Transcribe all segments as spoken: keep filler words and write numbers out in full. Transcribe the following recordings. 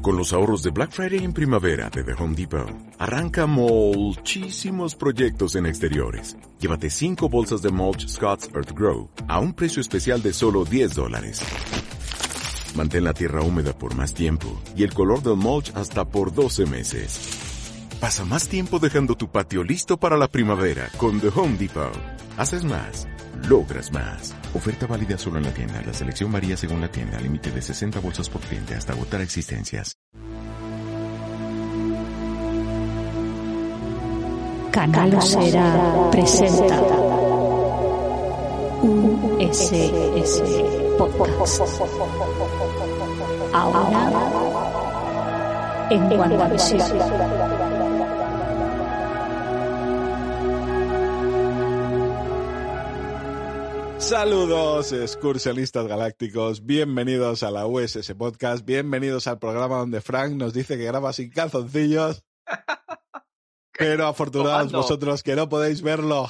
Con los ahorros de Black Friday en primavera de The Home Depot, arranca muchísimos proyectos en exteriores. Llévate cinco bolsas de mulch Scott's Earth Grow a un precio especial de solo diez dólares. Mantén la tierra húmeda por más tiempo y el color del mulch hasta por doce meses. Pasa más tiempo dejando tu patio listo para la primavera con The Home Depot. Haces más, logras más. Oferta válida solo en la tienda. La selección varía según la tienda. Límite de sesenta bolsas por cliente hasta agotar existencias. Canal Osera presenta U S S Podcast. Ahora en WandaVision. Saludos, excursionistas galácticos, bienvenidos a la U S S Podcast, bienvenidos al programa donde Frank nos dice que graba sin calzoncillos, pero afortunados Comando. vosotros que no podéis verlo.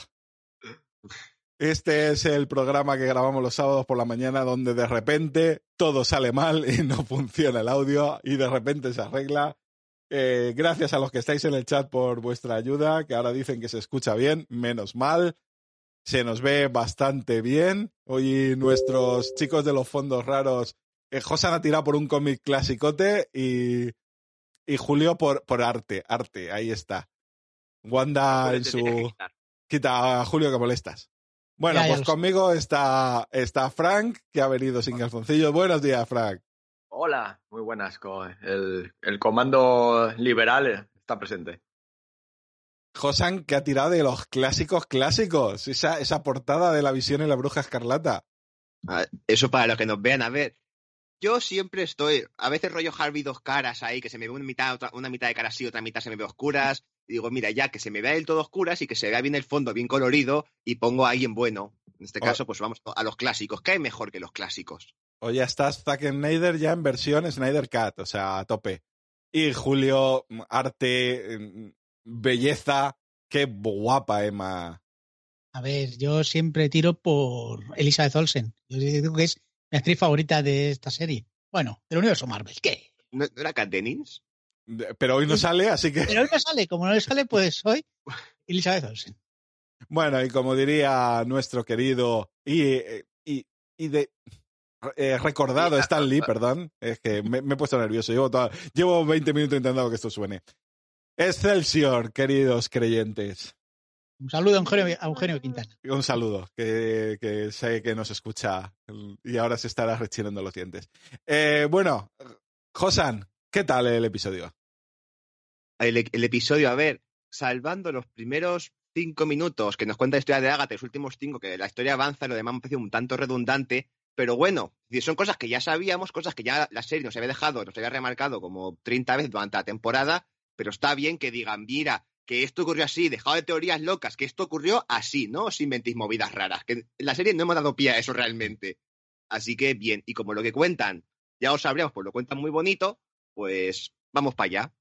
Este es el programa que grabamos los sábados por la mañana donde de repente todo sale mal y no funciona el audio y de repente se arregla. Eh, gracias a los que estáis en el chat por vuestra ayuda, que ahora dicen que se escucha bien, menos mal. Se nos ve bastante bien. Hoy nuestros chicos de los fondos raros, eh, Josan ha tirado por un cómic clasicote y, y Julio por, por arte. Arte, ahí está. Wanda Julio en te su... tienes que quitar. Quita a Julio que molestas. Bueno, Ya, ya pues lo sé. conmigo está, está Frank, que ha venido sin calzoncillos. Buenos días, Frank. Hola, muy buenas. co- El, el comando liberal está presente. Josan, que ha tirado de los clásicos clásicos. Esa, esa portada de La Visión y la Bruja Escarlata. Ah, Eso para los que nos vean. A ver, yo siempre estoy, a veces rollo Harvey dos caras ahí, que se me ve una mitad, otra- una mitad de cara así, otra mitad se me ve oscuras. Y digo, mira, ya que se me vea del todo oscuras y que se vea bien el fondo, bien colorido, y pongo a alguien bueno. En este Oh. caso, pues vamos a los clásicos. ¿Qué hay mejor que los clásicos? O ya estás Zack Snyder ya en versión Snyder Cut, o sea, a tope. Y Julio, arte, mm, belleza, qué guapa Emma. A ver, yo siempre tiro por Elizabeth Olsen. Yo digo que es mi actriz favorita de esta serie. Bueno, del universo Marvel. ¿Qué? ¿No, no era Kat Dennings? Pero hoy no sale, así que... Pero hoy no sale. Como no le sale, pues soy Elizabeth Olsen. Bueno, y como diría nuestro querido y, y, y de... eh, recordado Stan Lee, perdón. Es que me, me he puesto nervioso. Llevo, toda- llevo veinte minutos intentando que esto suene. Excelsior, queridos creyentes. Un saludo a Eugenio, a Eugenio Quintana. Un saludo, que, que sé que nos escucha y ahora se estará rechinando los dientes. Eh, bueno, Josan, ¿qué tal el episodio? El, el episodio, a ver, salvando los primeros cinco minutos que nos cuenta la historia de Agatha, los últimos cinco, que la historia avanza, lo demás me parece un tanto redundante, pero bueno, son cosas que ya sabíamos, cosas que ya la serie nos había dejado, nos había remarcado como treinta veces durante la temporada, pero está bien que digan, mira, que esto ocurrió así, dejado de teorías locas, que esto ocurrió así, ¿no? Os inventéis movidas raras, que en la serie no hemos dado pie a eso realmente. Así que bien, y como lo que cuentan, ya os sabríamos, pues lo cuentan muy bonito, pues vamos para allá.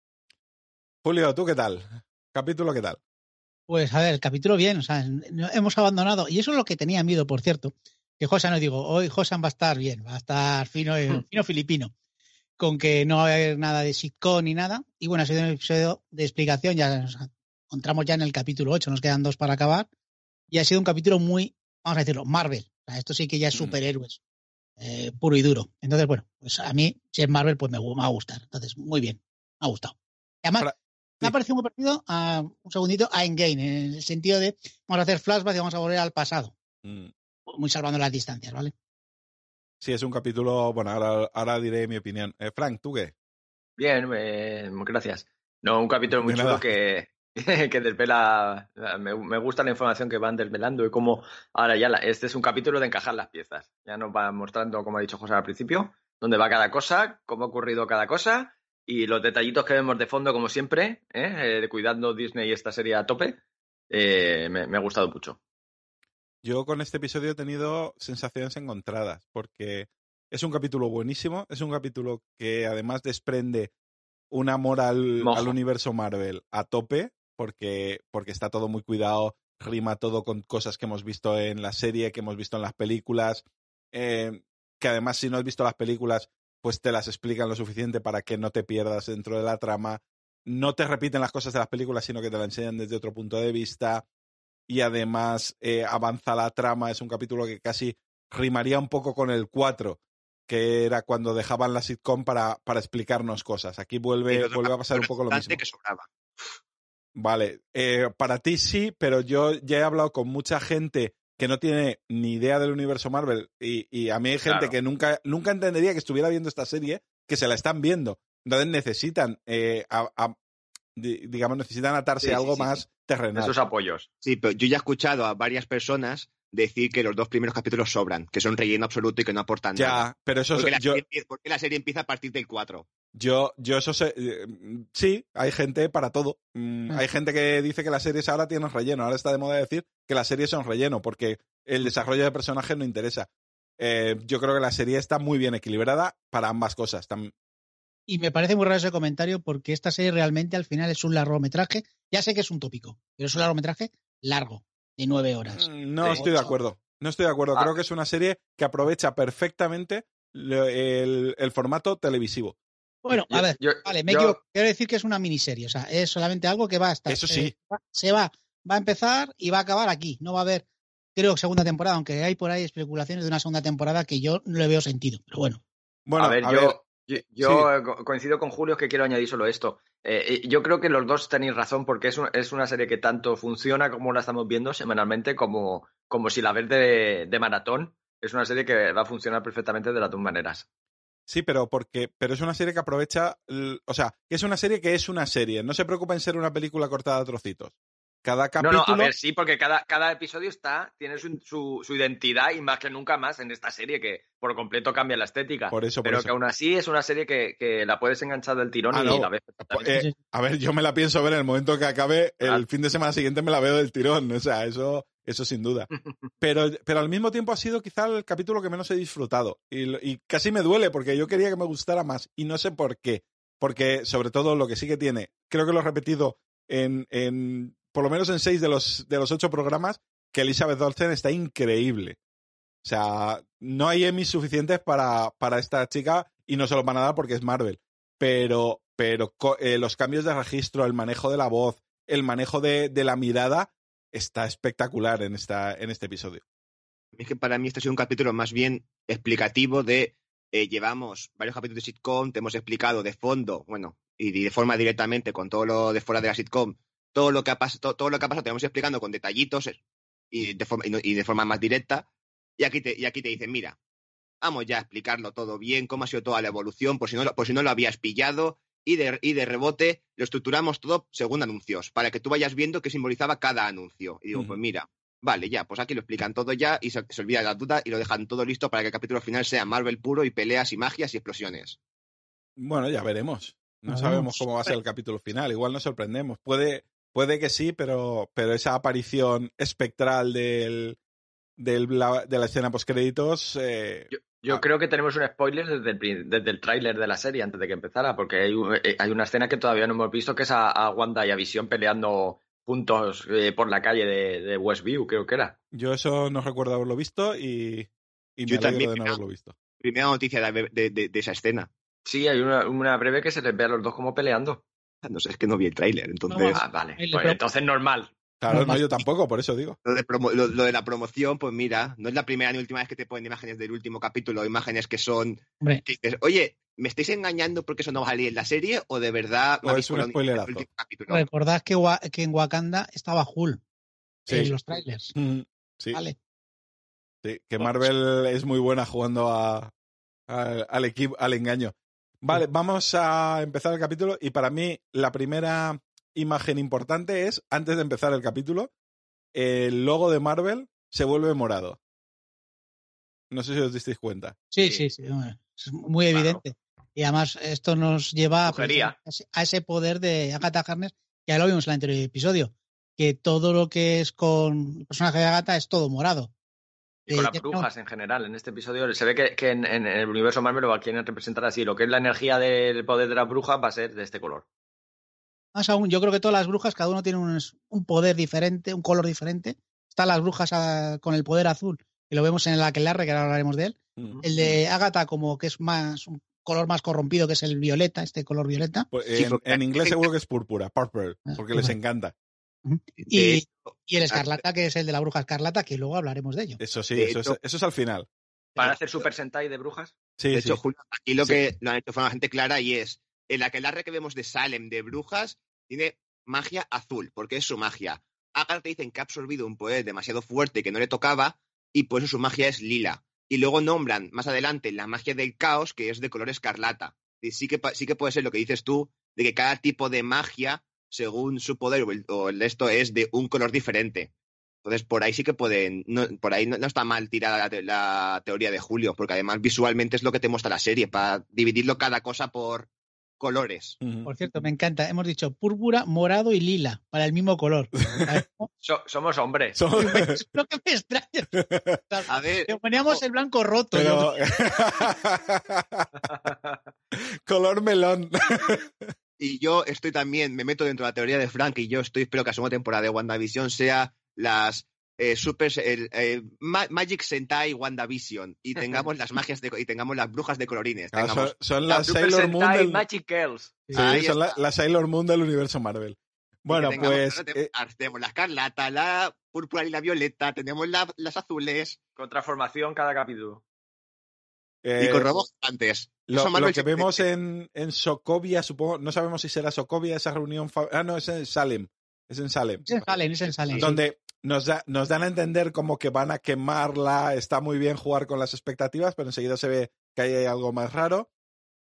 Julio, ¿tú qué tal? Capítulo, ¿qué tal? Pues a ver, el capítulo bien. O sea, no- hemos abandonado. Y eso es lo que tenía miedo, por cierto. Que Josan, no digo, hoy Josan va a estar bien, va a estar fino, eh, fino filipino. Con que no va a haber nada de sitcom ni nada. Y bueno, ha sido un episodio de explicación. Ya nos encontramos ya en el capítulo ocho, nos quedan dos para acabar. Y ha sido un capítulo muy, vamos a decirlo, Marvel. O sea, esto sí que ya es Mm. superhéroes, eh, puro y duro. Entonces, bueno, pues a mí, si es Marvel, pues me, gu- me va a gustar. Entonces, muy bien, me ha gustado. Además, Ahora, me ha sí. parecido muy parecido a, un segundito, a Endgame, en el sentido de vamos a hacer flashbacks y vamos a volver al pasado. Mm, Muy salvando las distancias, ¿vale? sí, es un capítulo... Bueno, ahora, ahora diré mi opinión. Eh, Frank, ¿tú qué? Bien, eh, gracias. No, un capítulo muy De chulo nada. que, que desvela. Me, me gusta la información que van desvelando y cómo ahora ya la- este es un capítulo de encajar las piezas. Ya nos va mostrando, como ha dicho José al principio, dónde va cada cosa, cómo ha ocurrido cada cosa y los detallitos que vemos de fondo, como siempre, ¿eh? Eh, cuidando Disney y esta serie a tope. Eh, me, me ha gustado mucho. Yo con este episodio he tenido sensaciones encontradas, porque es un capítulo buenísimo, es un capítulo que además desprende un amor al, Mojo. al universo Marvel a tope, porque, porque está todo muy cuidado, rima todo con cosas que hemos visto en la serie, que hemos visto en las películas, eh, que además si no has visto las películas, pues te las explican lo suficiente para que no te pierdas dentro de la trama. No te repiten las cosas de las películas, sino que te la enseñan desde otro punto de vista. Y además eh, avanza la trama. Es un capítulo que casi rimaría un poco con el cuatro, que era cuando dejaban la sitcom para, para explicarnos cosas. Aquí vuelve, vuelve a pasar un poco lo mismo. Que sobraba. Vale, eh, para ti sí, pero yo ya he hablado con mucha gente que no tiene ni idea del universo Marvel y, y a mí hay gente Claro. que nunca, nunca entendería que estuviera viendo esta serie, que se la están viendo. Entonces necesitan, eh, a, a, digamos, necesitan atarse Sí, a sí, algo sí, más sí. terrenal. Esos apoyos. Sí, pero yo ya he escuchado a varias personas decir que los dos primeros capítulos sobran, que son relleno absoluto y que no aportan Ya, nada. pero eso Porque la, yo, serie, empie- porque la serie empieza a partir del cuatro. yo, yo eso sé, eh, sí, hay gente para todo. Mm, hay gente que dice que las series ahora tienen relleno. Ahora está de moda decir que las series son relleno porque el desarrollo de personajes no interesa. Eh, yo creo que la serie está muy bien equilibrada para ambas cosas. Tam- Y me parece muy raro ese comentario porque esta serie realmente al final es un largometraje. Ya sé que es un tópico, pero es un largometraje largo, de nueve horas. Mm, No Sí. estoy de acuerdo. No estoy de acuerdo. Ah. Creo que es una serie que aprovecha perfectamente lo- el, el formato televisivo. Bueno, Yo- a ver, yo- vale, me yo- equivoco. Quiero decir que es una miniserie, o sea, es solamente algo que va a estar. Eso sí. eh, va- se va, va a empezar y va a acabar aquí. No va a haber, creo, segunda temporada, aunque hay por ahí especulaciones de una segunda temporada que yo no le veo sentido. Pero bueno, Bueno, a ver, a yo, ver, yo, sí. yo, eh, co- coincido con Julio que quiero añadir solo esto. Eh, eh, yo creo que los dos tenéis razón porque es, un- es una serie que tanto funciona como la estamos viendo semanalmente como, como si la ves de, de maratón. Es una serie que va a funcionar perfectamente de las dos maneras. Sí, pero porque, pero es una serie que aprovecha, l- o sea, que es una serie que es una serie. No se preocupa en ser una película cortada a trocitos. Cada No, capítulo. no, a ver, sí, porque cada, cada episodio está, tiene su, su, su identidad y más que nunca más en esta serie que por completo cambia la estética. Por eso, por pero eso. que aún así es una serie que, que la puedes enganchar del tirón Ah, y no. la ves perfectamente. Eh, Sí, sí. a ver, yo me la pienso ver en el momento que acabe, el Claro. fin de semana siguiente me la veo del tirón. O sea, eso, eso sin duda. Pero, pero al mismo tiempo ha sido quizá el capítulo que menos he disfrutado. Y, lo- y casi me duele porque yo quería que me gustara más. Y no sé por qué. Porque, sobre todo, lo que sí que tiene, creo que lo he repetido en, en por lo menos en seis de los, de los ocho programas, que Elizabeth Olsen está increíble. O sea, no hay Emmys suficientes para, para esta chica y no se los van a dar porque es Marvel. Pero, pero co- eh, los cambios de registro, el manejo de la voz, el manejo de, de la mirada está espectacular en, esta, en este episodio. Es que para mí este ha sido un capítulo más bien explicativo de eh, llevamos varios capítulos de sitcom, te hemos explicado de fondo, bueno, y de forma directamente con todo lo de fuera de la sitcom, todo lo que ha pasado, todo, todo lo que ha pasado te vamos explicando con detallitos y de forma, y no- y de forma más directa, y aquí te, y aquí te dicen, mira, vamos ya a explicarlo todo bien, cómo ha sido toda la evolución, por si no, lo- por si no lo habías pillado, y de, y de rebote lo estructuramos todo según anuncios, para que tú vayas viendo qué simbolizaba cada anuncio. Y digo, Ujú. pues mira, vale, ya, pues aquí lo explican todo ya y se, se olvida la duda y lo dejan todo listo para que el capítulo final sea Marvel puro y peleas y magias y explosiones. Bueno, ya veremos. No Ya sabemos veremos. cómo va a ser el capítulo final. Igual nos sorprendemos. Puede, puede que sí, pero, pero esa aparición espectral del, del, la, de la escena postcréditos. Eh, Yo, yo Ah. creo que tenemos un spoiler desde el, pri- desde el tráiler de la serie antes de que empezara, porque hay, un- eh, hay una escena que todavía no hemos visto que es a, a Wanda y a Visión peleando juntos eh, por la calle de, de Westview, creo que era. yo eso no recuerdo haberlo visto y, y me Yo alegro también, de no mira. haberlo visto. Primera noticia de, de- de- de esa escena. Sí, hay una, una breve que se les ve a los dos como peleando. No sé, es que no vi el tráiler, entonces... No, Ah, vale. Ahí le Pues pro- entonces normal. Claro, No, no, yo tampoco, por eso digo. Lo de, promo- lo, lo de la promoción, pues mira, no es la primera ni última vez que te ponen imágenes del último capítulo, imágenes que son... Hombre, que dices, oye, ¿me estáis engañando porque eso no va a salir en la serie o de verdad me O habéis es un colado spoilerazo. el último capítulo? recordad que, Wa- que en Wakanda estaba Hulk Sí. en los trailers. Mm, Sí, Vale. sí, que Marvel es muy buena jugando a, a- al equipo, al engaño. Vale, vamos a empezar el capítulo y para mí la primera imagen importante es, antes de empezar el capítulo, el logo de Marvel se vuelve morado. No sé si os disteis cuenta. Sí, Sí. sí, sí. hombre, es muy Claro. evidente. Y además esto nos lleva a, Brujería. a ese poder de Agatha Harkness, que ya lo vimos en el anterior episodio, que todo lo que es con el personaje de Agatha es todo morado. Y con Eh, las que no- brujas en general. En este episodio se ve que, que en, en el universo Marvel lo quieren representar así. Lo que es la energía del poder de las brujas va a ser de este color. Más aún, yo creo que todas las brujas, cada uno tiene un, un poder diferente, un color diferente. Están las brujas ah, con el poder azul, que lo vemos en el aquelarre, que ahora hablaremos de él. Mm. El de Agatha como que es más un color más corrompido, que es el violeta, este color violeta. Pues Sí, en, porque- en inglés seguro que es púrpura, purple, porque les encanta. Y, De- y el escarlata, que es el de la bruja escarlata, que luego hablaremos de ello. Eso sí, De eso, hecho- es, eso es al final. Para hacer Super Sentai de brujas. Sí, De sí. hecho, Julio, aquí lo Sí. que lo han hecho de forma bastante clara y es, el aquelarre que vemos de Salem de brujas tiene magia azul, porque es su magia. Agatha te dicen que ha absorbido un poder demasiado fuerte que no le tocaba y por eso su magia es lila. Y luego nombran más adelante la magia del caos, que es de color escarlata. Y sí que, pa- sí que puede ser lo que dices tú, de que cada tipo de magia, según su poder o el, o el esto, es de un color diferente. Entonces, por ahí sí que pueden. No, por ahí no, no está mal tirada la, te- la teoría de Julio, porque además visualmente es lo que te muestra la serie, para dividirlo cada cosa por colores. Ujú. Por cierto, me encanta. Hemos dicho púrpura, morado y lila, para el mismo color. ¿Sabes cómo? So- somos hombres. Son- Es lo que me extraña. A ver, Le poníamos el blanco roto. Pero... yo- Color melón. y yo estoy también, me meto dentro de la teoría de Frank y yo estoy, espero que la segunda temporada de WandaVision sea las eh, super, el, eh, Ma- Magic Sentai WandaVision y tengamos las magias de, y tengamos las brujas de colorines. Ah, son, Tengamos, son la las Super Sailor Moon Sentai del... Magic Girls. Sí, Ahí son la, está. la Sailor Moon del universo Marvel. Bueno, y que tengamos- pues... ¿no? eh, tenemos la escarlata, la púrpura y la violeta, tenemos la- las azules Con transformación cada capítulo. eh, y con robots antes. Lo, Eso lo Marvel que siempre- vemos en, en Sokovia, supongo, no sabemos si será Sokovia esa reunión. fa- Ah, no, es en Salem. Es en Salem. Es en Salem, es en Salem. Donde nos, da, nos dan a entender como que van a quemarla. Está muy bien jugar con las expectativas, pero enseguida se ve que hay algo más raro.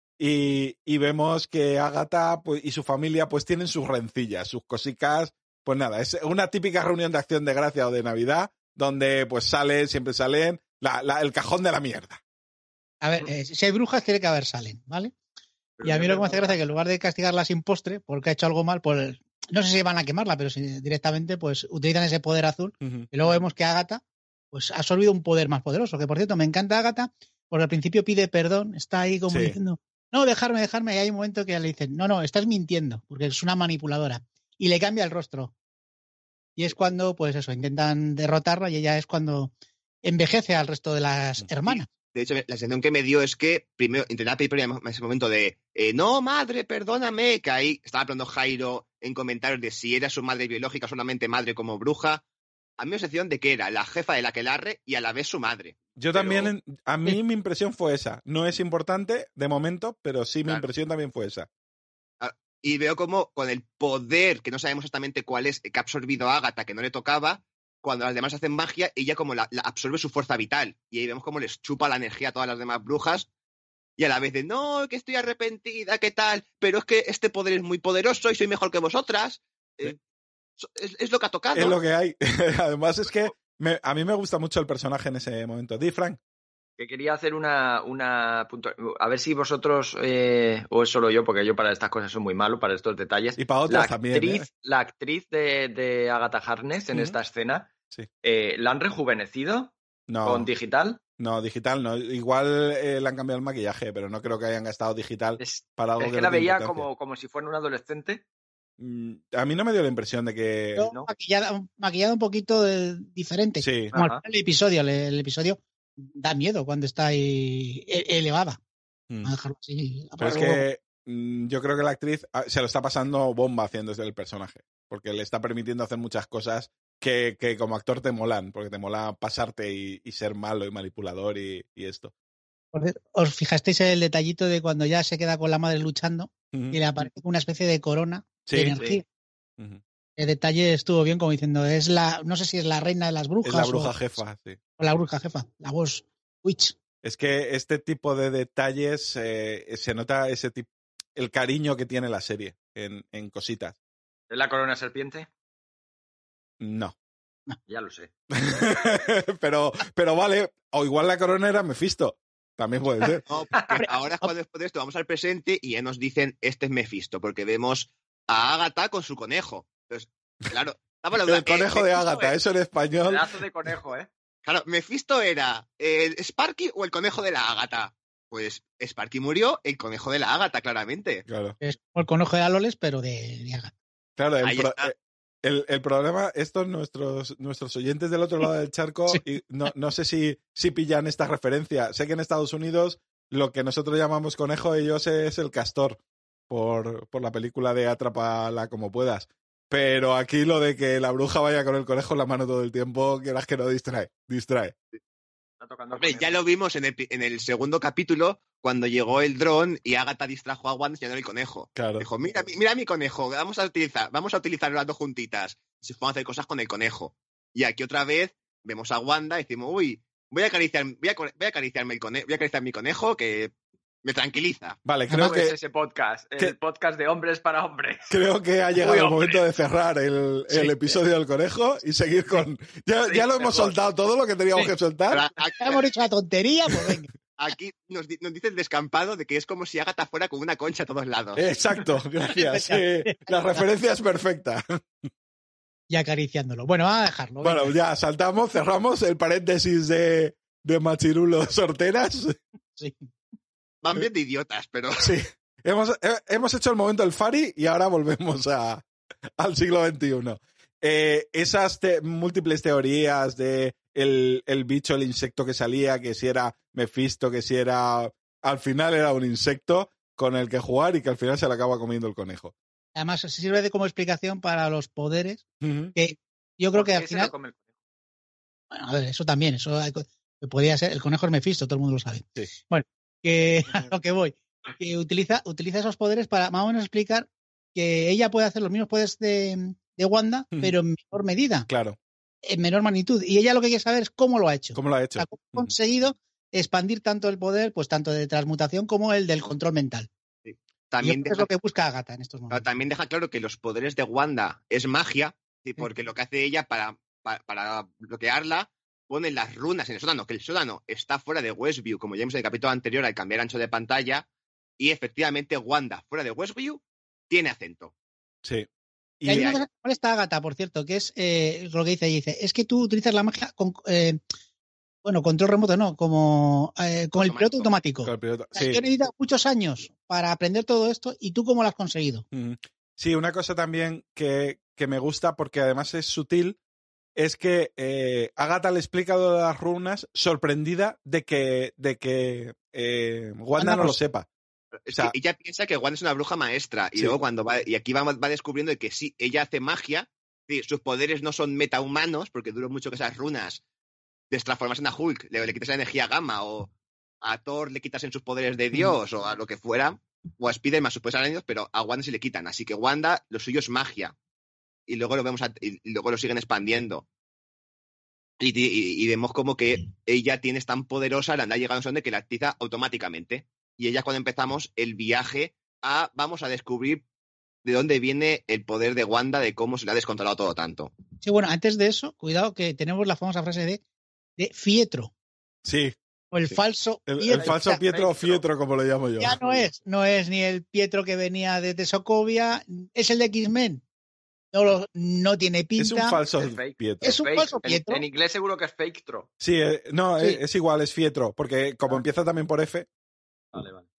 Y, y vemos que Agatha pues, y su familia pues tienen sus rencillas, sus cositas. Pues nada, es una típica reunión de acción de gracia o de Navidad, donde pues salen, siempre salen, la, la, el cajón de la mierda. A ver, eh, si hay brujas, tiene que haber Salem, ¿vale? Y a mí lo que me hace gracia es que en lugar de castigarla sin postre, porque ha hecho algo mal, pues no sé si van a quemarla, pero si directamente pues utilizan ese poder azul. Uh-huh. Y luego vemos que Agatha pues ha absorbido un poder más poderoso, que por cierto me encanta Agatha, porque al principio pide perdón, está ahí como Sí. diciendo, no, dejarme, dejarme, y hay un momento que le dicen, no, no, estás mintiendo, porque es una manipuladora. Y le cambia el rostro. Y es cuando, pues eso, intentan derrotarla y ella es cuando envejece al resto de las hermanas. De hecho, la sensación que me dio es que primero intentaba pedir perdón en ese momento de eh, no, madre, perdóname, que ahí estaba hablando Jairo en comentarios de si era su madre biológica, solamente madre como bruja. A mí me da la sensación de que era la jefa del aquelarre y a la vez su madre. Yo Pero- también, en- a mí mi impresión fue esa. No es importante de momento, pero sí mi Claro. impresión también fue esa. Y veo como con el poder, que no sabemos exactamente cuál es, que ha absorbido a Agatha, que no le tocaba, cuando las demás hacen magia, ella como la, la absorbe su fuerza vital. Y ahí vemos cómo les chupa la energía a todas las demás brujas. Y a la vez de, no, que estoy arrepentida, ¿qué tal? Pero es que este poder es muy poderoso y soy mejor que vosotras. Sí. Eh, so- es, es lo que ha tocado. Es lo que hay. Además es que me- a mí me gusta mucho el personaje en ese momento. Di, Frank. Que quería hacer una, una punto- a ver si vosotros, eh, o es solo yo, porque yo para estas cosas soy muy malo, para estos detalles. Y para otras la también, actriz, ¿eh? La actriz de, de Agatha Harkness en Ujú. esta escena, Sí. eh, ¿la han rejuvenecido No, con digital? no, digital no. Igual eh, le han cambiado el maquillaje, pero no creo que hayan gastado digital Es, para algo es que que no la tiene veía importancia. como, como si fuera un adolescente. Mm, A mí no me dio la impresión de que... Yo, ¿no? maquillada, maquillada un poquito eh, diferente. Sí. Como al Ajá. final del episodio, el, el episodio da miedo cuando está ahí e- elevada. Mm. A dejarlo así. Pero es que mm, yo creo que la actriz ah, se lo está pasando bomba haciendo desde el personaje, porque le está permitiendo hacer muchas cosas que, que como actor te molan, porque te mola pasarte y, y ser malo y manipulador y, y esto. Por cierto, ¿os fijasteis en el detallito de cuando ya se queda con la madre luchando Ujú. y le aparece una especie de corona Sí, de sí. energía? Ujú. El detalle estuvo bien, como diciendo, es la, no sé si es la reina de las brujas Es la bruja o, jefa, sí. o la bruja jefa, la voz Witch. Es que este tipo de detalles eh, se nota ese tipo, el cariño que tiene la serie en, en cositas. ¿Es la corona serpiente? No. Ya lo sé. pero, pero vale, o igual la corona era Mephisto. También puede ser. No, porque ahora es cuando después de esto vamos al presente y ya nos dicen, este es Mephisto, porque vemos a Agatha con su conejo. Entonces, claro, estaba la duda, El conejo eh, de Mephisto Agatha, era- eso en español. Pedazo de conejo, ¿eh? Claro, Mephisto era el Sparky o el conejo de la Agatha. Pues Sparky murió, el conejo de la Agatha, claramente. Claro. Es como el conejo de Aloles, pero de, de Agatha. Claro, el, Ahí pro- está. eh, el, el problema, estos nuestros, nuestros oyentes del otro lado del charco, Sí. y no, no sé si, si pillan esta referencia. Sé que en Estados Unidos lo que nosotros llamamos conejo, ellos es el castor, por, por la película de Atrápala como puedas. Pero aquí lo de que la bruja vaya con el conejo en la mano todo el tiempo, quieras que no, distrae, distrae. Está tocando Hombre, conejo. ya lo vimos en el, en el segundo capítulo, cuando llegó el dron y Agatha distrajo a Wanda enseñándole el conejo. Claro. Dijo, mira, mi- mira mi conejo, vamos a utilizar, vamos a utilizar las dos juntitas. Y se fueron a hacer cosas con el conejo. Y aquí otra vez vemos a Wanda y decimos, uy, voy a acariciar, voy a, voy a acariciarme el conejo, voy a acariciar mi conejo que me tranquiliza. Vale, creo ¿Cómo es que, ese podcast? El que- podcast de hombres para hombres. creo que ha llegado Uy, el hombre. momento de cerrar el, el Sí. episodio del conejo y seguir con... Ya, Sí, ya lo hemos mejor. soltado todo lo que teníamos Sí. que soltar. Pero Ya aquí, hemos dicho la tontería, pues venga. aquí nos, di- nos dice el descampado de que es como si Agatha fuera con una concha a todos lados. Exacto, gracias. Sí, la referencia es perfecta. Y acariciándolo. Bueno, vamos a dejarlo. venga. Bueno, ya saltamos, cerramos el paréntesis de, de Machirulos Horteras. Sí. Van bien de idiotas, pero... Sí, hemos, he- hemos hecho el momento del Fari y ahora volvemos a, al siglo veintiuno. Eh, esas te- múltiples teorías de el, el bicho, el insecto que salía, que si era Mephisto, que si era... Al final era un insecto con el que jugar y que al final se le acaba comiendo el conejo. Además, se sirve de como explicación para los poderes, Ujú. que yo creo ¿Por que qué al se final... lo come el conejo? Bueno, a ver, eso también, eso hay co- podría ser, el conejo es Mephisto, todo el mundo lo sabe. Sí. Bueno, que a lo que voy, que utiliza, utiliza esos poderes para más o menos explicar que ella puede hacer los mismos poderes de, de Wanda, Ujú. pero en menor medida, Claro, en menor magnitud. Y ella lo que quiere saber es cómo lo ha hecho. ¿cómo lo ha O hecho? sea, cómo ha Ujú. conseguido expandir tanto el poder, pues tanto de transmutación como el del control mental. Y yo También creo que es deja, lo que busca Agatha en estos pero momentos. también deja claro que los poderes de Wanda es magia, ¿sí? Porque lo que hace ella para, para, para bloquearla, pone las runas en el sótano, que el sótano está fuera de Westview, como ya vimos en el capítulo anterior al cambiar ancho de pantalla, y efectivamente Wanda fuera de Westview tiene acento. Sí. Y hay Y una cosa que molesta a Agatha, por cierto, que es eh, lo que dice, dice, es que tú utilizas la magia con, eh, bueno, control remoto no, como eh, con el Automático. piloto automático. con el piloto- O sea, sí. Yo he necesitado muchos años para aprender todo esto y tú cómo lo has conseguido. Mm. Sí, una cosa también que, que me gusta, porque además es sutil, es que eh, Agatha le explica lo de las runas sorprendida de que, de que eh, Wanda Wanda no no lo sé. sepa. Es O sea, que ella piensa que Wanda es una bruja maestra, y Sí. luego cuando va, y aquí va, va descubriendo de que sí, ella hace magia, sí, sus poderes no son metahumanos, porque duró mucho que esas runas destransformarse a Hulk, le, le quitas la energía gamma, o a Thor le quitas en sus poderes de Dios, o a lo que fuera, o a Spider-Man sus poderes arañados, pero a Wanda sí le quitan. Así que Wanda, lo suyo es magia. Y luego lo vemos a- y, y luego lo siguen expandiendo. Y, y- y vemos como que ella tiene es tan poderosa, la anda llegando a donde que la activa automáticamente. Y ella cuando empezamos el viaje a vamos a descubrir de dónde viene el poder de Wanda, de cómo se le ha descontrolado todo tanto. Sí, bueno, antes de eso, cuidado que tenemos la famosa frase de, de Fietro, sí, o el Sí. falso el, el Pietro. falso O sea, Pietro o Fietro, como lo llamo yo. ya no es, no es ni el Pietro que venía desde Sokovia, es el de X-Men. No, lo- no tiene pinta. Es un falso Es fake. Pietro. Es un Fake. falso En- Pietro. En, inglés seguro que es fake tro. Sí, eh, no, Sí. Es, es igual, es Fietro, porque como Ah. empieza también por F, Vale, vale.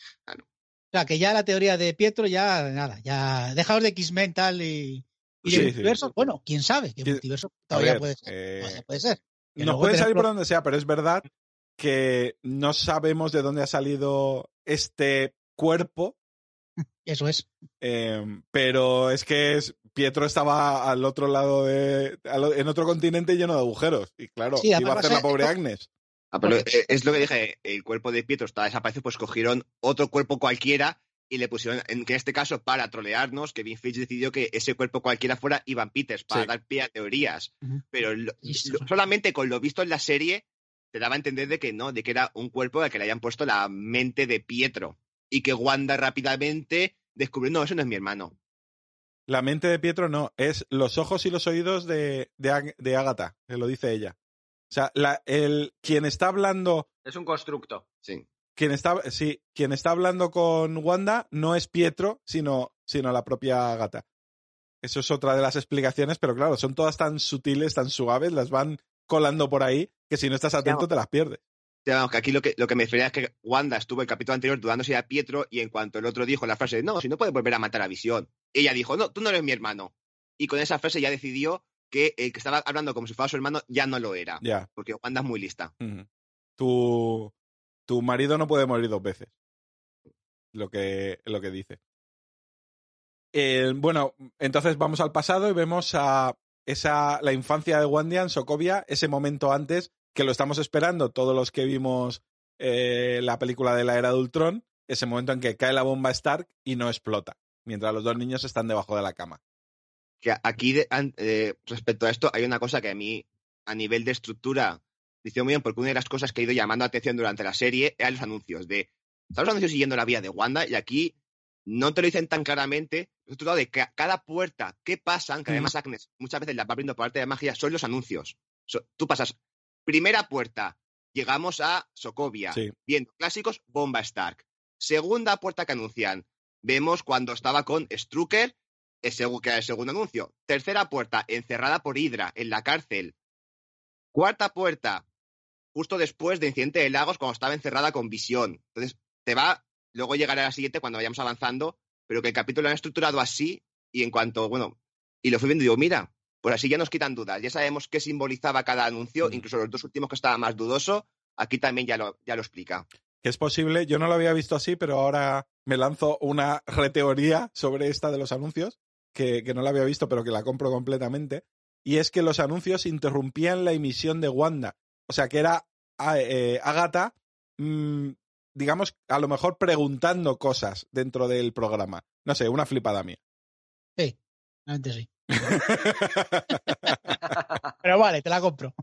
O sea, que ya la teoría de Pietro, ya nada, ya dejaos de X-Men tal y, y Sí, de sí. multiversos, bueno, quién sabe, que ¿Quién- multiverso a todavía ver, puede ser. eh, todavía puede ser. Que nos luego pueden salir tenemos- por donde sea, pero es verdad que no sabemos de dónde ha salido este cuerpo, Eso es. eh, pero es que es, Pietro estaba al otro lado de, al- en otro continente lleno de agujeros, y claro, Sí, además iba a va a hacer la ser- pobre Agnes. Ah, pero Porque- eh, es lo que dije, el cuerpo de Pietro está desaparecido, pues cogieron otro cuerpo cualquiera y le pusieron, en que en este caso, para trolearnos, Kevin Feige decidió que ese cuerpo cualquiera fuera Ivan Peters, para Sí. dar pie a teorías. Ujú. Pero lo- Listo. lo- solamente con lo visto en la serie te daba a entender de que no, de que era un cuerpo al que le hayan puesto la mente de Pietro. Y que Wanda rápidamente descubrió, no, eso no es mi hermano. La mente de Pietro no, es los ojos y los oídos de, de, Ag- de Agatha, que lo dice ella. O sea, la, el, quien está hablando, Es un constructo. Sí. quien está, sí, quien está hablando con Wanda no es Pietro, sino, sino la propia Agatha. Eso es otra de las explicaciones, pero claro, son todas tan sutiles, tan suaves, las van colando por ahí, que si no estás atento te las pierdes. Ya, vamos, que aquí lo que, lo que me refería es que Wanda estuvo el capítulo anterior dudándose a Pietro y en cuanto el otro dijo la frase, no, si no puede volver a matar a Visión, ella dijo, no, tú no eres mi hermano. Y con esa frase ya decidió que el que estaba hablando como si fuera su hermano ya no lo era. Ya. Porque Wanda es muy lista. Ujú. Tu, tu marido no puede morir dos veces. Lo que, lo que dice. Eh, bueno, entonces vamos al pasado y vemos a esa la infancia de Wanda en Sokovia, ese momento antes que lo estamos esperando todos los que vimos eh, la película de la Era de Ultron, ese momento en que cae la bomba Stark y no explota, mientras los dos niños están debajo de la cama. Que aquí, de, eh, respecto a esto, hay una cosa que a mí, a nivel de estructura, dice muy bien, porque una de las cosas que he ido llamando la atención durante la serie eran los anuncios de, estamos anuncios siguiendo la vía de Wanda, y aquí no te lo dicen tan claramente, estructurado de que cada puerta que pasan, que además Agnes muchas veces la va abriendo por arte de magia, son los anuncios. So, tú pasas, primera puerta, llegamos a Sokovia, Sí. viendo clásicos, bomba Stark. Segunda puerta que anuncian, vemos cuando estaba con Strucker, ese, que era el segundo anuncio. Tercera puerta, encerrada por Hydra, en la cárcel. Cuarta puerta, justo después del incidente de Lagos, cuando estaba encerrada con Visión. Entonces, te va, luego llegará a la siguiente cuando vayamos avanzando, pero que el capítulo lo han estructurado así, y en cuanto, bueno, y lo fui viendo y digo, mira, pues así ya nos quitan dudas, ya sabemos qué simbolizaba cada anuncio, mm. incluso los dos últimos que estaba más dudoso, aquí también ya lo, ya lo explica. Que es posible, yo no lo había visto así, pero ahora me lanzo una reteoría sobre esta de los anuncios, que, que no la había visto, pero que la compro completamente, y es que los anuncios interrumpían la emisión de Wanda. O sea, que era eh, Agatha, mmm, digamos, a lo mejor preguntando cosas dentro del programa. No sé, una flipada mía. Sí, realmente sí. Pero vale, te la compro.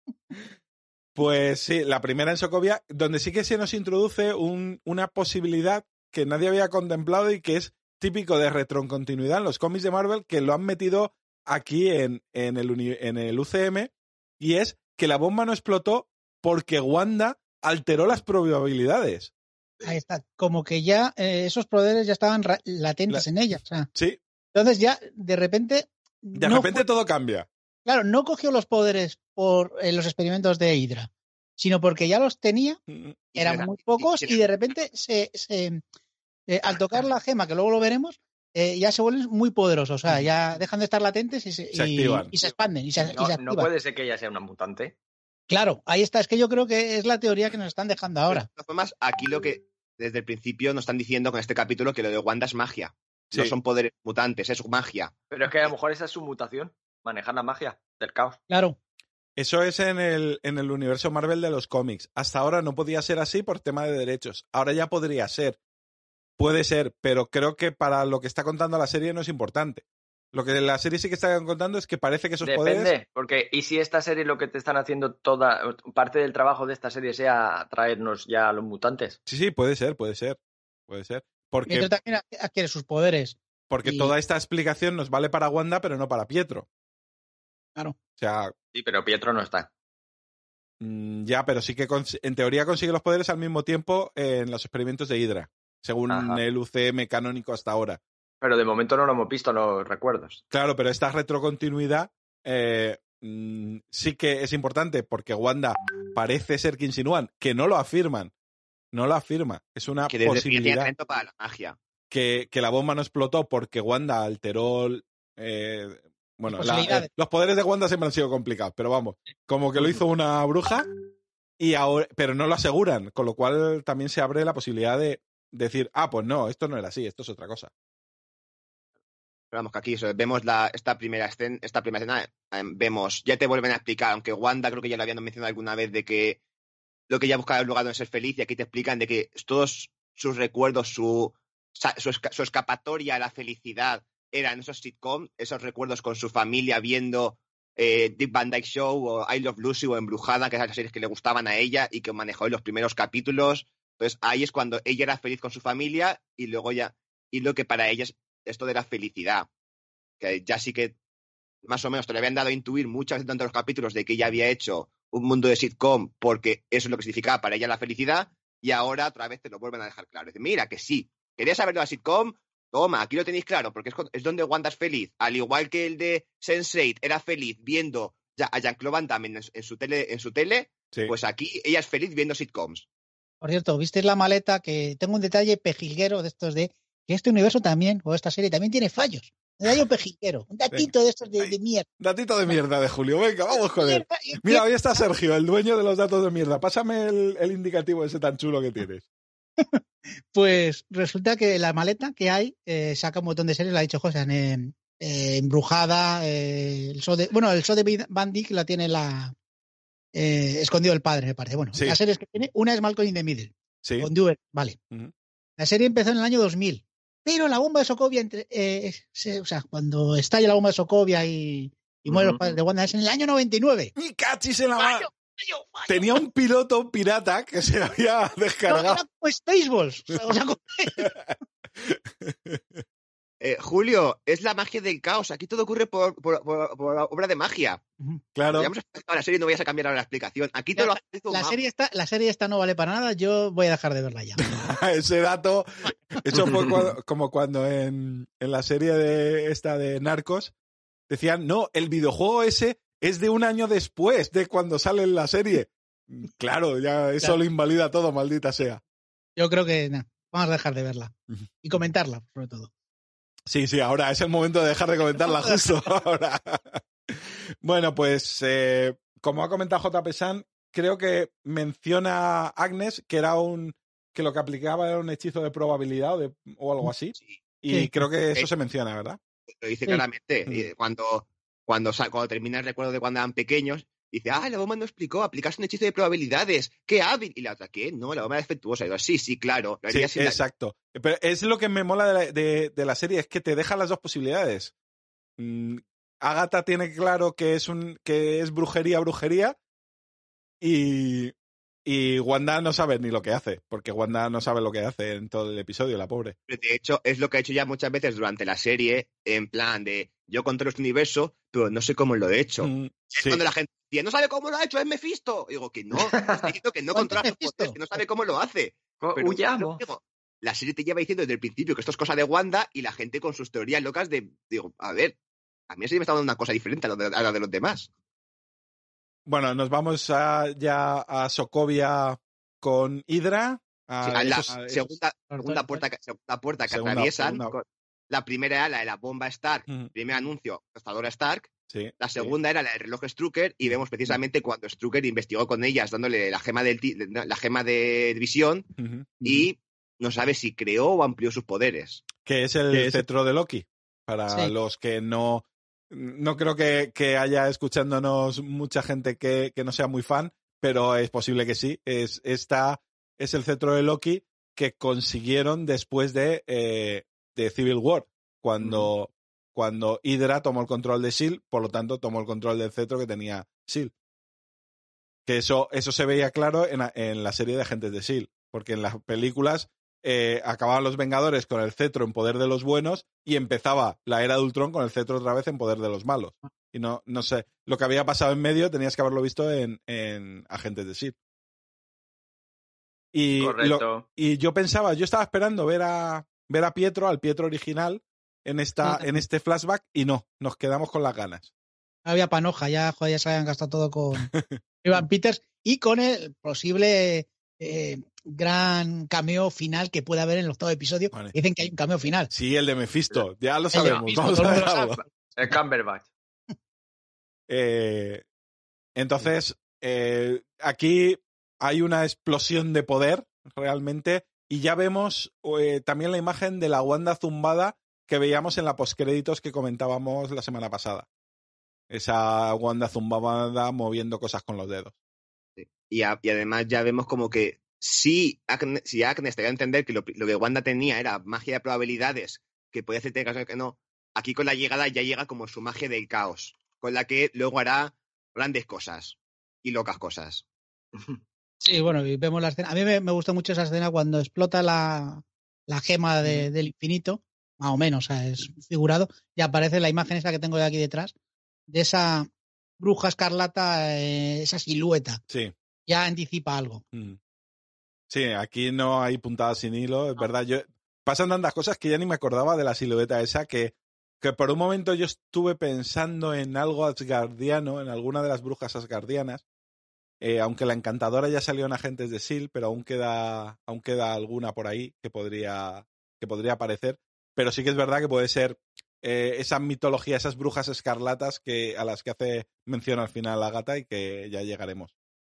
Pues sí, la primera en Sokovia, donde sí que se nos introduce un, una posibilidad que nadie había contemplado y que es típico de retrocontinuidad en los cómics de Marvel, que lo han metido aquí en, en, el, en el U C M, y es que la bomba no explotó porque Wanda alteró las probabilidades. Ahí está, como que ya eh, esos poderes ya estaban latentes la... en ella. O sea, sí. Entonces ya, de repente... De no repente fue... todo cambia. Claro, no cogió los poderes por eh, los experimentos de Hydra, sino porque ya los tenía, eran muy pocos, y de repente, se, se eh, al tocar la gema, que luego lo veremos, eh, ya se vuelven muy poderosos. O sea, ya dejan de estar latentes y se, se, y, activan. y se expanden. Y se, no, y se activan. No puede ser que ella sea una mutante. Claro, ahí está. Es que yo creo que es la teoría que nos están dejando ahora. De todas formas, aquí lo que desde el principio nos están diciendo con este capítulo que lo de Wanda es magia. Sí. No son poderes mutantes, es magia. Pero es que a lo mejor esa es su mutación, manejar la magia del caos. Claro. Eso es en el, en el universo Marvel de los cómics. Hasta ahora no podía ser así por tema de derechos. Ahora ya podría ser. Puede ser, pero creo que para lo que está contando la serie no es importante. Lo que la serie sí que está contando es que parece que esos Depende, poderes... Depende, porque ¿y si esta serie lo que te están haciendo toda... parte del trabajo de esta serie sea traernos ya a los mutantes? Sí, sí, puede ser, puede ser. Puede ser. Porque... Pietro también adquiere sus poderes. Porque y... toda esta explicación nos vale para Wanda, pero no para Pietro. Claro. O sea... Sí, pero Pietro no está. Mmm, ya, pero sí que cons- en teoría consigue los poderes al mismo tiempo en los experimentos de Hydra, según Ajá. el U C M canónico hasta ahora. Pero de momento no lo hemos visto en los recuerdos. Claro, pero esta retrocontinuidad eh, mmm, sí que es importante porque Wanda parece ser que insinúan, que no lo afirman. No lo afirma. Es una que desde posibilidad. Que para la magia. Que, que la bomba no explotó porque Wanda alteró... Eh, bueno, la, eh, los poderes de Wanda siempre han sido complicados, pero vamos, como que lo hizo una bruja, y ahora, pero no lo aseguran, con lo cual también se abre la posibilidad de decir, ah, pues no, esto no era así, esto es otra cosa. Pero vamos, que aquí eso, vemos la, esta, primera escena, esta primera escena, eh, vemos, ya te vuelven a explicar, aunque Wanda creo que ya lo habían mencionado alguna vez, de que lo que ella buscaba en lugar de ser feliz, y aquí te explican de que todos sus recuerdos, su, su, su escapatoria a la felicidad, eran esos sitcoms, esos recuerdos con su familia viendo eh, Dick Van Dyke Show o I Love Lucy o Embrujada, que eran las series que le gustaban a ella y que manejó en los primeros capítulos. Entonces ahí es cuando ella era feliz con su familia y luego ya, y lo que para ella es esto de la felicidad, que ya sí que más o menos te lo habían dado a intuir muchas veces durante los capítulos de que ella había hecho un mundo de sitcom porque eso es lo que significaba para ella la felicidad, y ahora otra vez te lo vuelven a dejar claro. Dice, mira que sí, querías saber de la sitcom. Toma, aquí lo tenéis claro, porque es, es donde Wanda es feliz. Al igual que el de sense eight era feliz viendo a Jean-Claude Van Damme en, en su tele, en su tele sí. Pues aquí ella es feliz viendo sitcoms. Por cierto, ¿visteis la maleta? Que tengo un detalle pejilguero de estos de que este universo también, o esta serie, también tiene fallos. Un daño pejiguero. Un datito de estos de, de mierda. Datito de mierda de Julio. Venga, vamos con él. Mira, ahí está Sergio, el dueño de los datos de mierda. Pásame el, el indicativo ese tan chulo que tienes. Pues resulta que la maleta que hay eh, saca un montón de series, lo ha dicho José, eh, eh, Embrujada, eh, el show de, bueno, el show de Van Dyck la tiene la eh, Escondido el Padre, me parece. Bueno, sí. Las series que tiene, una es Malcolm in the Middle, sí. con Dewey, vale. Uh-huh. La serie empezó en el año dos mil, pero la bomba de Sokovia, entre, eh, se, o sea, cuando estalla la bomba de Sokovia y, y uh-huh. mueren los padres de Wanda, es en el año noventa y nueve. ¡Mi cachis en la mano! Tenía un piloto pirata que se había descargado. No, era como Spaceballs. O sea, eh, Julio, es la magia del caos. Aquí todo ocurre por, por, por, por obra de magia. Claro. Vamos a la serie, no vayas a cambiar ahora la explicación. Aquí todo la, lo la serie esta, la serie esta no vale para nada. Yo voy a dejar de verla ya. Ese dato, eso fue cuando, como cuando en, en la serie de esta de Narcos decían, no, el videojuego ese es de un año después de cuando sale en la serie. Claro, ya eso claro. Lo invalida todo, maldita sea. Yo creo que no, vamos a dejar de verla. Y comentarla, sobre todo. Sí, sí, ahora es el momento de dejar de comentarla justo ahora. Bueno, pues eh, como ha comentado J P San, creo que menciona a Agnes que era un que lo que aplicaba era un hechizo de probabilidad o, de, o algo así. Sí. Y sí. Creo que eso sí. se menciona, ¿verdad? Lo dice sí. claramente. Sí. Cuando... Cuando, cuando termina el recuerdo de cuando eran pequeños, dice, ah, la bomba no explicó, aplicaste un hechizo de probabilidades, qué hábil. Y la otra, ¿qué? No, la bomba es defectuosa. Y yo, sí, sí, claro. Sí, exacto. La... Pero es lo que me mola de la, de, de la serie, es que te deja las dos posibilidades. Mm, Agatha tiene claro que es, un, que es brujería, brujería, y, y Wanda no sabe ni lo que hace, porque Wanda no sabe lo que hace en todo el episodio, la pobre. De hecho, es lo que ha hecho ya muchas veces durante la serie, en plan de, yo controlo este universo, pero no sé cómo lo he hecho. Mm, es sí. Cuando la gente dice, no sabe cómo lo ha hecho, es Mephisto. Y digo, que no, estoy diciendo que no controla sus poderes, que no sabe cómo lo hace. Pero, huyamos. Digo, la serie te lleva diciendo desde el principio que esto es cosa de Wanda y la gente con sus teorías locas de, digo, a ver, a mí la serie me está dando una cosa diferente a la de, a la de los demás. Bueno, nos vamos a, ya a Sokovia con Hydra. A sí, a la esos, a segunda, segunda, puerta, segunda puerta que segunda, atraviesan. Segunda. Con, la primera era la de la bomba Stark, uh-huh. primer anuncio, cazadora Stark. Sí, la segunda sí. era la del reloj Strucker y vemos precisamente cuando Strucker investigó con ellas dándole la gema, del, la gema de visión uh-huh. y no sabe si creó o amplió sus poderes. Que es el cetro de Loki. Para sí. los que no... No creo que, que haya escuchándonos mucha gente que, que no sea muy fan, pero es posible que sí. Es, esta es el cetro de Loki que consiguieron después de, eh, de Civil War, cuando, mm. cuando Hydra tomó el control de S H I E L D, por lo tanto tomó el control del cetro que tenía S H I E L D. Que eso, eso se veía claro en, en la serie de Agentes de S H I E L D, porque en las películas eh, acababan los Vengadores con el cetro en poder de los buenos y empezaba la era de Ultron con el cetro otra vez en poder de los malos. Y no, no sé, lo que había pasado en medio tenías que haberlo visto en, en Agentes de S H I E L D. Y, Correcto. Lo, y yo pensaba, yo estaba esperando ver a ver a Pietro, al Pietro original, en esta, en este flashback, y no, nos quedamos con las ganas. Había panoja, ya, joder, ya se habían gastado todo con Evan Peters y con el posible eh, gran cameo final que puede haber en el octavo episodio. Vale. Dicen que hay un cameo final. Sí, el de Mephisto, ya lo sabemos. Mephisto, vamos a dejarlo. El Cumberbatch. Eh, entonces, eh, aquí hay una explosión de poder, realmente, y ya vemos eh, también la imagen de la Wanda zumbada que veíamos en la postcréditos que comentábamos la semana pasada. Esa Wanda zumbada moviendo cosas con los dedos. Sí. Y, a, y además ya vemos como que si Agnes, si Agnes te da a entender que lo, lo que Wanda tenía era magia de probabilidades, que podía hacerte caso que no, aquí con la llegada ya llega como su magia del caos, con la que luego hará grandes cosas y locas cosas. Sí, bueno, y vemos la escena. A mí me, me gustó mucho esa escena cuando explota la, la gema de, del infinito, más o menos, o sea, es figurado, y aparece la imagen esa que tengo de aquí detrás, de esa bruja escarlata, eh, esa silueta. Sí. Ya anticipa algo. Sí, aquí no hay puntadas sin hilo, es no. verdad. Yo, pasan tantas cosas que ya ni me acordaba de la silueta esa, que, que por un momento yo estuve pensando en algo asgardiano, en alguna de las brujas asgardianas, eh, aunque la encantadora ya salió en Agentes de S H I E L D, pero aún queda, aún queda alguna por ahí que podría, que podría aparecer. Pero sí que es verdad que puede ser eh, esa mitología, esas brujas escarlatas que a las que hace mención al final Agatha y que ya llegaremos.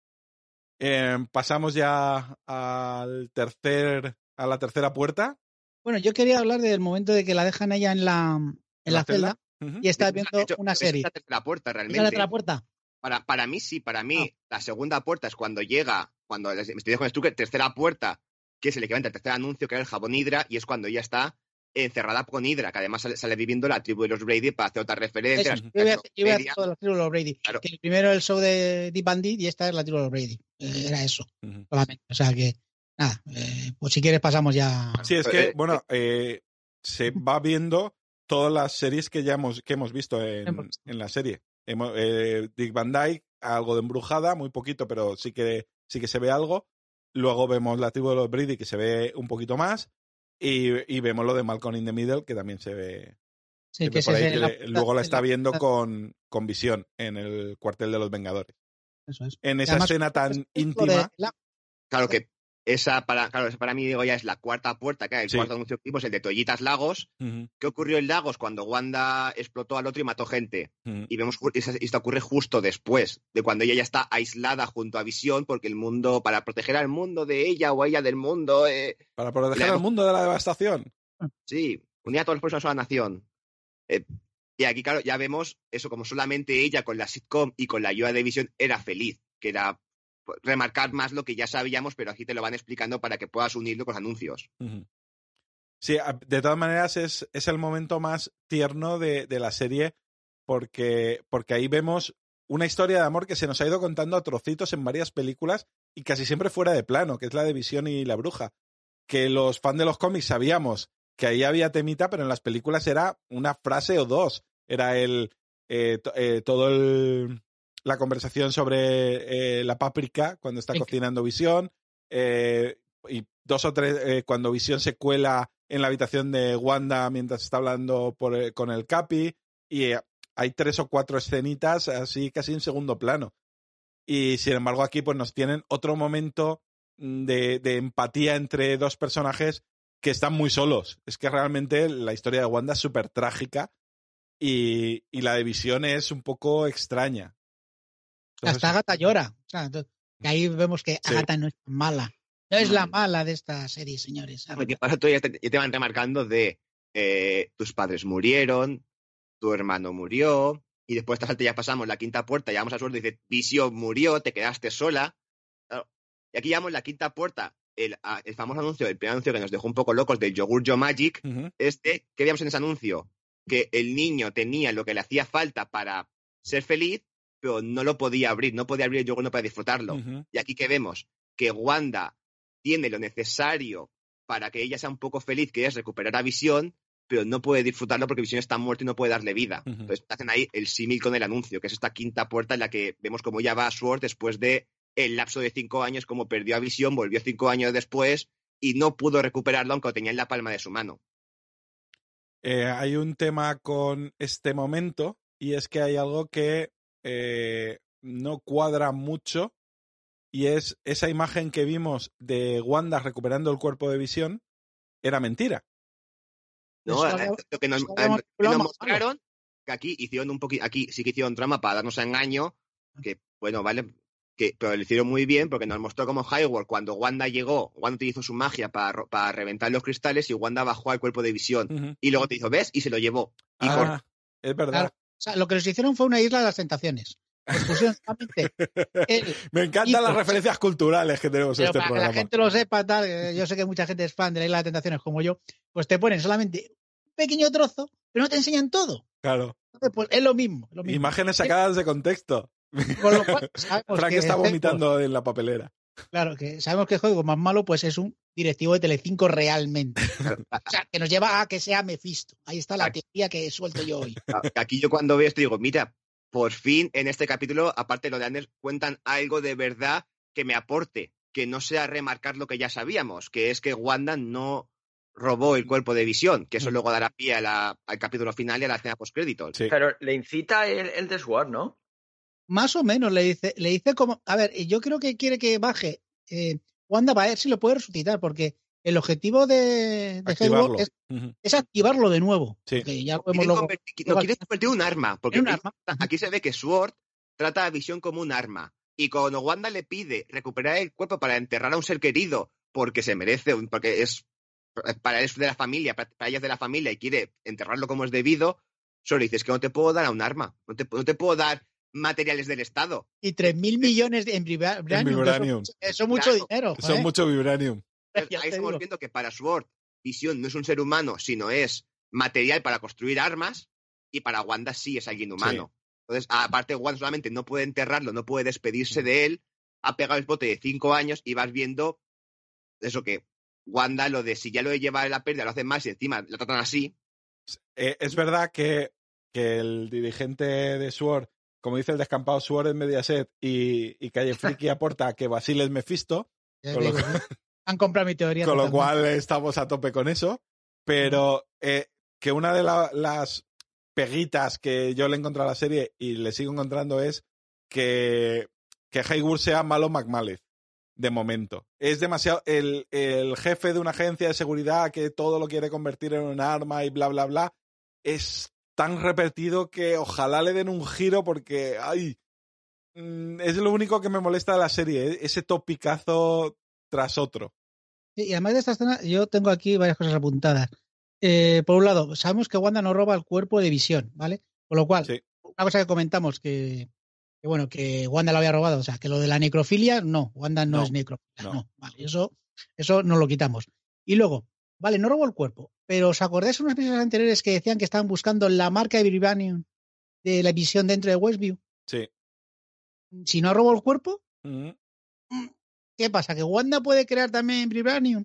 Eh, pasamos ya al tercer, a la tercera puerta. Bueno, yo quería hablar del momento de que la dejan ella en la, en la, la celda, celda uh-huh. y está viendo de hecho, una serie. Es la tercera puerta, realmente. ¿Es la tercera puerta? Para, para mí sí, para mí ah. la segunda puerta es cuando llega, cuando me estoy con Stucker, tercera puerta, que es el equivalente al tercer anuncio, que era el jabón Hydra, y es cuando ella está encerrada con Hydra, que además sale, sale viviendo la tribu de los Brady para hacer otras referencias. Eso, yo voy a hacer, yo voy a hacer toda la tribu de los Brady. Claro. Que el primero el show de Deep Bandit y esta es la tribu de los Brady. Eh, era eso, uh-huh. solamente. O sea que, nada, eh, pues si quieres pasamos ya. Sí, es que, bueno, eh, se va viendo todas las series que ya hemos, que hemos visto en, en la serie. Hemos, eh, Dick Van Dyke, algo de Embrujada, muy poquito, pero sí que, sí que se ve algo. Luego vemos la tribu de los Brady, que se ve un poquito más. Y, y vemos lo de Malcolm in the Middle, que también se ve. Sí, se que ve por se ahí, ve que la, le, luego la está la, viendo la, con, con Visión en el cuartel de los Vengadores. Eso es. En esa además, escena tan íntima. La... Claro que esa para, claro, esa para mí digo ya es la cuarta puerta, que el sí. cuarto anuncio que vimos, el de Toallitas Lagos. Uh-huh. ¿Qué ocurrió en Lagos cuando Wanda explotó al otro y mató gente? Uh-huh. Y vemos y esto ocurre justo después de cuando ella ya está aislada junto a Visión, porque el mundo, para proteger al mundo de ella o ella del mundo. Eh, para proteger al mundo de la devastación. Sí, unía a todas las personas a una nación. Eh, y aquí, claro, ya vemos eso, como solamente ella con la sitcom y con la ayuda de Visión era feliz, que era remarcar más lo que ya sabíamos, pero aquí te lo van explicando para que puedas unirlo con los anuncios. Uh-huh. Sí, de todas maneras es, es el momento más tierno de, de la serie, porque, porque ahí vemos una historia de amor que se nos ha ido contando a trocitos en varias películas y casi siempre fuera de plano, que es la de Visión y la Bruja. Que los fans de los cómics sabíamos que ahí había temita, pero en las películas era una frase o dos. Era el eh, to, eh, todo el, la conversación sobre eh, la páprica cuando está cocinando Visión, eh, y dos o tres eh, cuando Visión se cuela en la habitación de Wanda mientras está hablando por, eh, con el Capi, y eh, hay tres o cuatro escenitas así casi en segundo plano. Y sin embargo aquí pues nos tienen otro momento de, de empatía entre dos personajes que están muy solos. Es que realmente la historia de Wanda es súper trágica y, y la de Visión es un poco extraña. Entonces, hasta Agatha llora. O sea, ahí vemos que sí. Agatha no es mala. No es la mala de esta serie, señores. Porque para todo ya te, ya te van remarcando de eh, tus padres murieron, tu hermano murió, y después de esta salta ya pasamos la quinta puerta, llegamos a suerte y dice, Visión murió, te quedaste sola. Claro. Y aquí llegamos la quinta puerta, el, el famoso anuncio, el primer anuncio que nos dejó un poco locos del Yogur Joe Magic, uh-huh. este, ¿qué veíamos en ese anuncio? Que el niño tenía lo que le hacía falta para ser feliz, pero no lo podía abrir, no podía abrir el yogur no para disfrutarlo. Uh-huh. Y aquí que vemos que Wanda tiene lo necesario para que ella sea un poco feliz, que es recuperar a Visión, pero no puede disfrutarlo porque Visión está muerta y no puede darle vida. Uh-huh. Entonces hacen ahí el símil con el anuncio, que es esta quinta puerta en la que vemos cómo ella va a Sword después de el lapso de cinco años, como perdió a Visión, volvió cinco años después y no pudo recuperarlo aunque lo tenía en la palma de su mano. Eh, hay un tema con este momento y es que hay algo que eh, no cuadra mucho y es esa imagen que vimos de Wanda recuperando el cuerpo de Visión era mentira. No, lo que nos, que nos mostraron que aquí hicieron un poquito, aquí sí que hicieron trama para darnos a engaño, que bueno, vale, que, pero lo hicieron muy bien porque nos mostró como Highworld, cuando Wanda llegó, Wanda utilizó su magia para, para reventar los cristales y Wanda bajó al cuerpo de Visión. Uh-huh. Y luego te hizo, ¿ves? Y se lo llevó. Y ah, por... es verdad. Claro, o sea, lo que les hicieron fue una isla de las tentaciones. el, Me encantan las referencias culturales que tenemos en este para programa. Que la gente lo sepa, tal, yo sé que mucha gente es fan de la isla de tentaciones como yo, pues te ponen solamente un pequeño trozo, pero no te enseñan todo. Claro. Entonces, pues es lo mismo, lo mismo. Imágenes sacadas de contexto. Con lo cual, Frank está vomitando en la papelera. Claro, que sabemos que el juego más malo pues es un directivo de Telecinco realmente. O sea, que nos lleva a que sea Mephisto. Ahí está la teoría que suelto yo hoy. Aquí yo cuando veo esto digo, mira, por fin en este capítulo, aparte de lo de Anders, cuentan algo de verdad que me aporte, que no sea remarcar lo que ya sabíamos, que es que Wanda no robó el cuerpo de Visión, que eso mm. luego dará pie a la, al capítulo final y a la escena postcréditos. Sí. Pero le incita el, el de Sword, ¿no? Más o menos le dice, le dice como, a ver, yo creo que quiere que baje eh, Wanda para ver si lo puede resucitar, porque el objetivo de, de Activarlo. Hayward es, Ujú. es activarlo de nuevo. Sí. porque ya lo Quieren hemos luego- convertir- no, quieren convertir en un arma, porque En un ahí- arma. aquí se ve que Sword trata a Visión como un arma. Y cuando Wanda le pide recuperar el cuerpo para enterrar a un ser querido, porque se merece, un- porque es para él es de la familia, para ella es de la familia y quiere enterrarlo como es debido, solo dices que no te puedo dar a un arma, no te, no te puedo dar materiales del Estado. Y tres mil millones de, en vibranium. En vibranium. Eso, eso es mucho Claro. dinero. Son ¿eh? mucho vibranium. Entonces, Ya ahí te estamos digo. viendo que para Sword, Visión no es un ser humano, sino es material para construir armas, y para Wanda sí es alguien humano. Entonces, aparte, Wanda solamente no puede enterrarlo, no puede despedirse de él, ha pegado el bote de cinco años y vas viendo eso que Wanda, lo de si ya lo de llevar la pérdida lo hacen más y encima lo tratan así. Eh, es verdad que, que el dirigente de Sword, como dice el descampado, Sword es Mediaset y, y Calle Friki aporta que Basile es Mephisto, Ya con te lo, digo, ¿eh? Han comprado mi teoría. con lo totalmente. cual estamos a tope con eso. Pero eh, que una de la- las peguitas que yo le he encontrado a la serie y le sigo encontrando es que, que Hayward sea malo McMalleth. De momento. Es demasiado. El, el jefe de una agencia de seguridad que todo lo quiere convertir en un arma y bla, bla, bla. Es tan repetido que ojalá le den un giro porque. ¡Ay! Mm, Es lo único que me molesta de la serie. ¿eh? Ese topicazo tras otro. Sí, y además de esta escena, yo tengo aquí varias cosas apuntadas. Eh, por un lado, sabemos que Wanda no roba el cuerpo de Visión, ¿vale? Con lo cual, Sí. una cosa que comentamos que, que, bueno, que Wanda lo había robado, o sea, que lo de la necrofilia, no, Wanda no, No, es necrofilia, no. no, vale, eso, eso no lo quitamos. Y luego, vale, no robó el cuerpo, pero ¿os acordáis de unos episodios anteriores que decían que estaban buscando la marca de Vibranium de la Visión dentro de Westview? Sí. Si no robó el cuerpo, Mm, ¿qué pasa? ¿Que Wanda puede crear también Vibranium?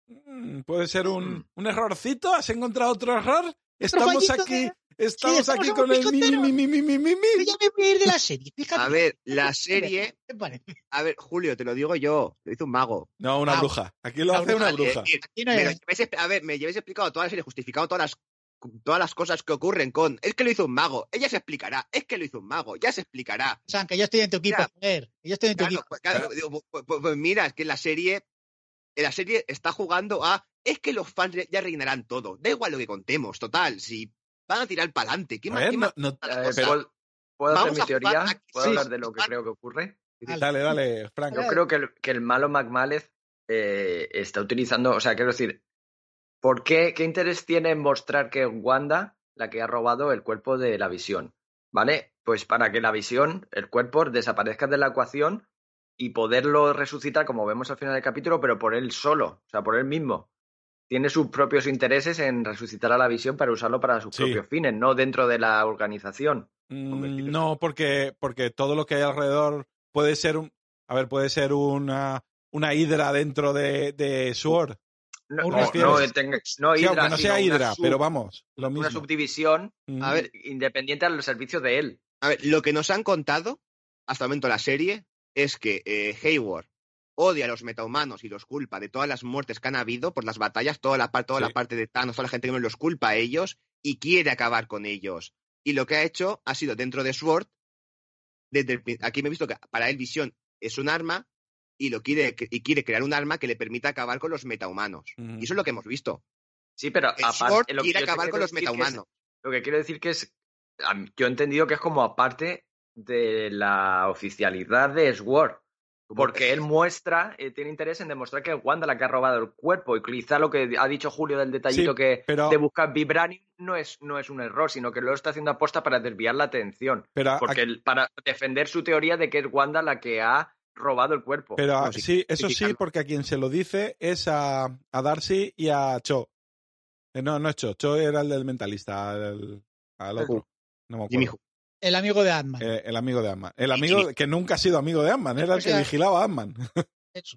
mm, Puede ser un, Mm. un errorcito. ¿Has encontrado otro error? Estamos fallito aquí. de- Estamos estamos aquí en con un el mi, picotero. mi, mi, mi, mi, mi, mi. Pero ya me voy a ir de la serie, fíjate. A ver, la serie. ¿Qué parece? A ver, Julio, te lo digo yo, lo hizo un mago. No, una Ah, bruja. Aquí lo una hace una Vale, bruja. es decir, Aquí no me lo hay- lleváis expli- a ver, me lleváis explicado toda la serie, justificado todas las, todas las cosas que ocurren con. Es que lo hizo un mago, ella se explicará. Es que lo hizo un mago, ya se explicará. O sea, que yo estoy en tu equipo, Mira, joder. Que yo estoy en tu Claro, equipo. pues, claro, digo, pues, pues- pues mira, es que la serie. La serie está jugando a. Es que los fans ya rellenarán todo. Da igual lo que contemos, total. Si van a tirar para adelante. ¿Qué A más? ver, qué no, más no- da la Eh, cosa? ¿Puedo, puedo hacer Vamos mi a jugar teoría? aquí, ¿Puedo sí, hablar sí, de lo que jugar. creo que ocurre? Dale, dale, Frank. Yo creo que el, que el malo McMalleth eh, está utilizando, o sea, quiero decir, ¿por qué, qué interés tiene en mostrar que es Wanda la que ha robado el cuerpo de la Visión? ¿Vale? Pues para que la Visión, el cuerpo, desaparezca de la ecuación y poderlo resucitar, como vemos al final del capítulo, pero por él solo, o sea, por él mismo. Tiene sus propios intereses en resucitar a la Visión para usarlo para sus Sí. propios fines, no dentro de la organización. Mm, no, porque, porque todo lo que hay alrededor puede ser un. A ver, puede ser una, una hidra dentro de, de Sword. No, ¿Te no, refieres? no, tenga- no Sí, Hydra, aunque no sea sino una hidra, sub- pero vamos, lo una mismo. subdivisión Mm. A ver, independiente al servicio de él. A ver, lo que nos han contado hasta el momento la serie es que eh, Hayward odia a los metahumanos y los culpa de todas las muertes que han habido por las batallas, toda la, par- toda Sí. la parte de Thanos, toda la gente que los culpa a ellos y quiere acabar con ellos. Y lo que ha hecho ha sido dentro de Sword, desde el pri- aquí me he visto que para él Visión es un arma y lo quiere y quiere crear un arma que le permita acabar con los metahumanos. Ujú. Y eso es lo que hemos visto. Sí, pero El Sword aparte, lo que quiere yo te acabar quiero con los decir que es- metahumanos. Lo que quiero decir que es, a mí- yo he entendido que es como aparte de la oficialidad de Sword. Porque él muestra, eh, tiene interés en demostrar que es Wanda la que ha robado el cuerpo. Y quizá lo que ha dicho Julio del detallito Sí, que pero- de buscar Vibranium no es, no es un error, sino que lo está haciendo aposta para desviar la atención. Pero, a- Porque el- para defender su teoría de que es Wanda la que ha robado el cuerpo. pero a- No, sí, sí, eso sí, criticarlo. porque a quien se lo dice es a, a Darcy y a Cho. Eh, no, no es Cho. Cho era el del mentalista, el, al otro. No me Jimmy acuerdo. El amigo de Ant-Man. Eh, el amigo de Ant-Man. El Y amigo Jimmy. que nunca ha sido amigo de Ant-Man, era el O que sea- vigilaba a Ant-Man. Eso.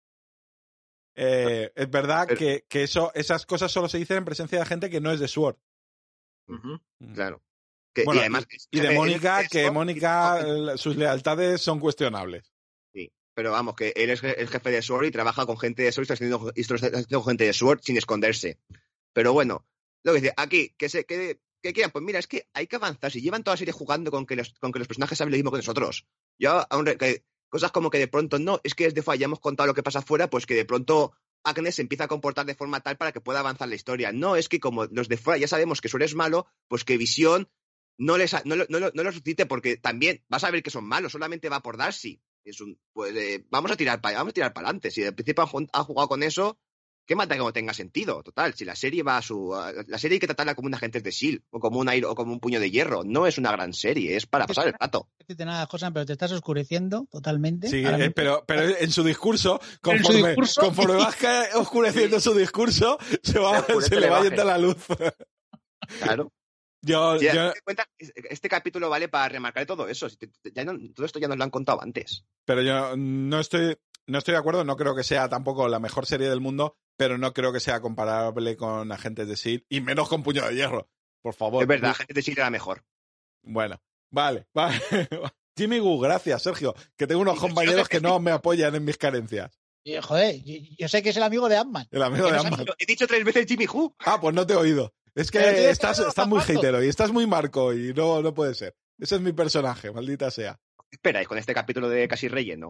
Eh, es verdad Pero- que, que eso, esas cosas solo se dicen en presencia de gente que no es de Sword. Ujú. Claro. Que- Bueno, y además, Y de él- Mónica, él- que él- Mónica, él- eh, sus lealtades son cuestionables. Sí, pero vamos, que él es je- el jefe de Sword y trabaja con gente de Sword y está haciendo, y está haciendo con gente de Sword sin esconderse. Pero bueno, lo que dice, aquí, que se que, que quieran, pues mira, es que hay que avanzar. Si llevan toda la serie jugando con que los, con que los personajes saben lo mismo que nosotros. Yo, aún re- que, cosas como que de pronto no, es que desde Falla hemos contado lo que pasa afuera, pues que de pronto Agnes se empieza a comportar de forma tal para que pueda avanzar la historia. No, es que como los de fuera ya sabemos que Sora es malo, pues que Visión no les no, no, no, no lo suscite, porque también vas a ver que son malos, solamente va por Darcy. Es un, pues eh, vamos a tirar para vamos a tirar para adelante. Si al principio han, han jugado con eso, ¿qué mata que no tenga sentido? Total, si la serie va a su a, la serie hay que tratarla como un agente de S H I E L D o como un o como un puño de hierro. No es una gran serie, es para pasar el rato. No decirte nada, José, pero te estás oscureciendo totalmente. Sí, eh, pero, pero en su discurso, conforme, su discurso... conforme vas oscureciendo su discurso, se, va, se, se le va yendo la luz. Claro. Yo, si yo... te cuenta, este capítulo vale para remarcar todo eso. Ya no, todo esto ya nos lo han contado antes. Pero yo no estoy, no estoy de acuerdo. No creo que sea tampoco la mejor serie del mundo, pero no creo que sea comparable con Agentes de S H I E L D y menos con Puño de Hierro. Por favor. Es verdad, Agentes de S H I E L D era mejor. Bueno, vale, vale. Jimmy Gu, gracias, Sergio. Que tengo unos compañeros que no me apoyan en mis carencias. Y, joder, yo, yo sé que es el amigo de Ant-Man. El amigo de Ant-Man. He dicho tres veces Jimmy Gu. Ah, pues no te he oído. Es que estás, estás muy hatero y estás muy Marco y no, no puede ser. Ese es mi personaje, maldita sea. Espera, y con este capítulo de casi relleno.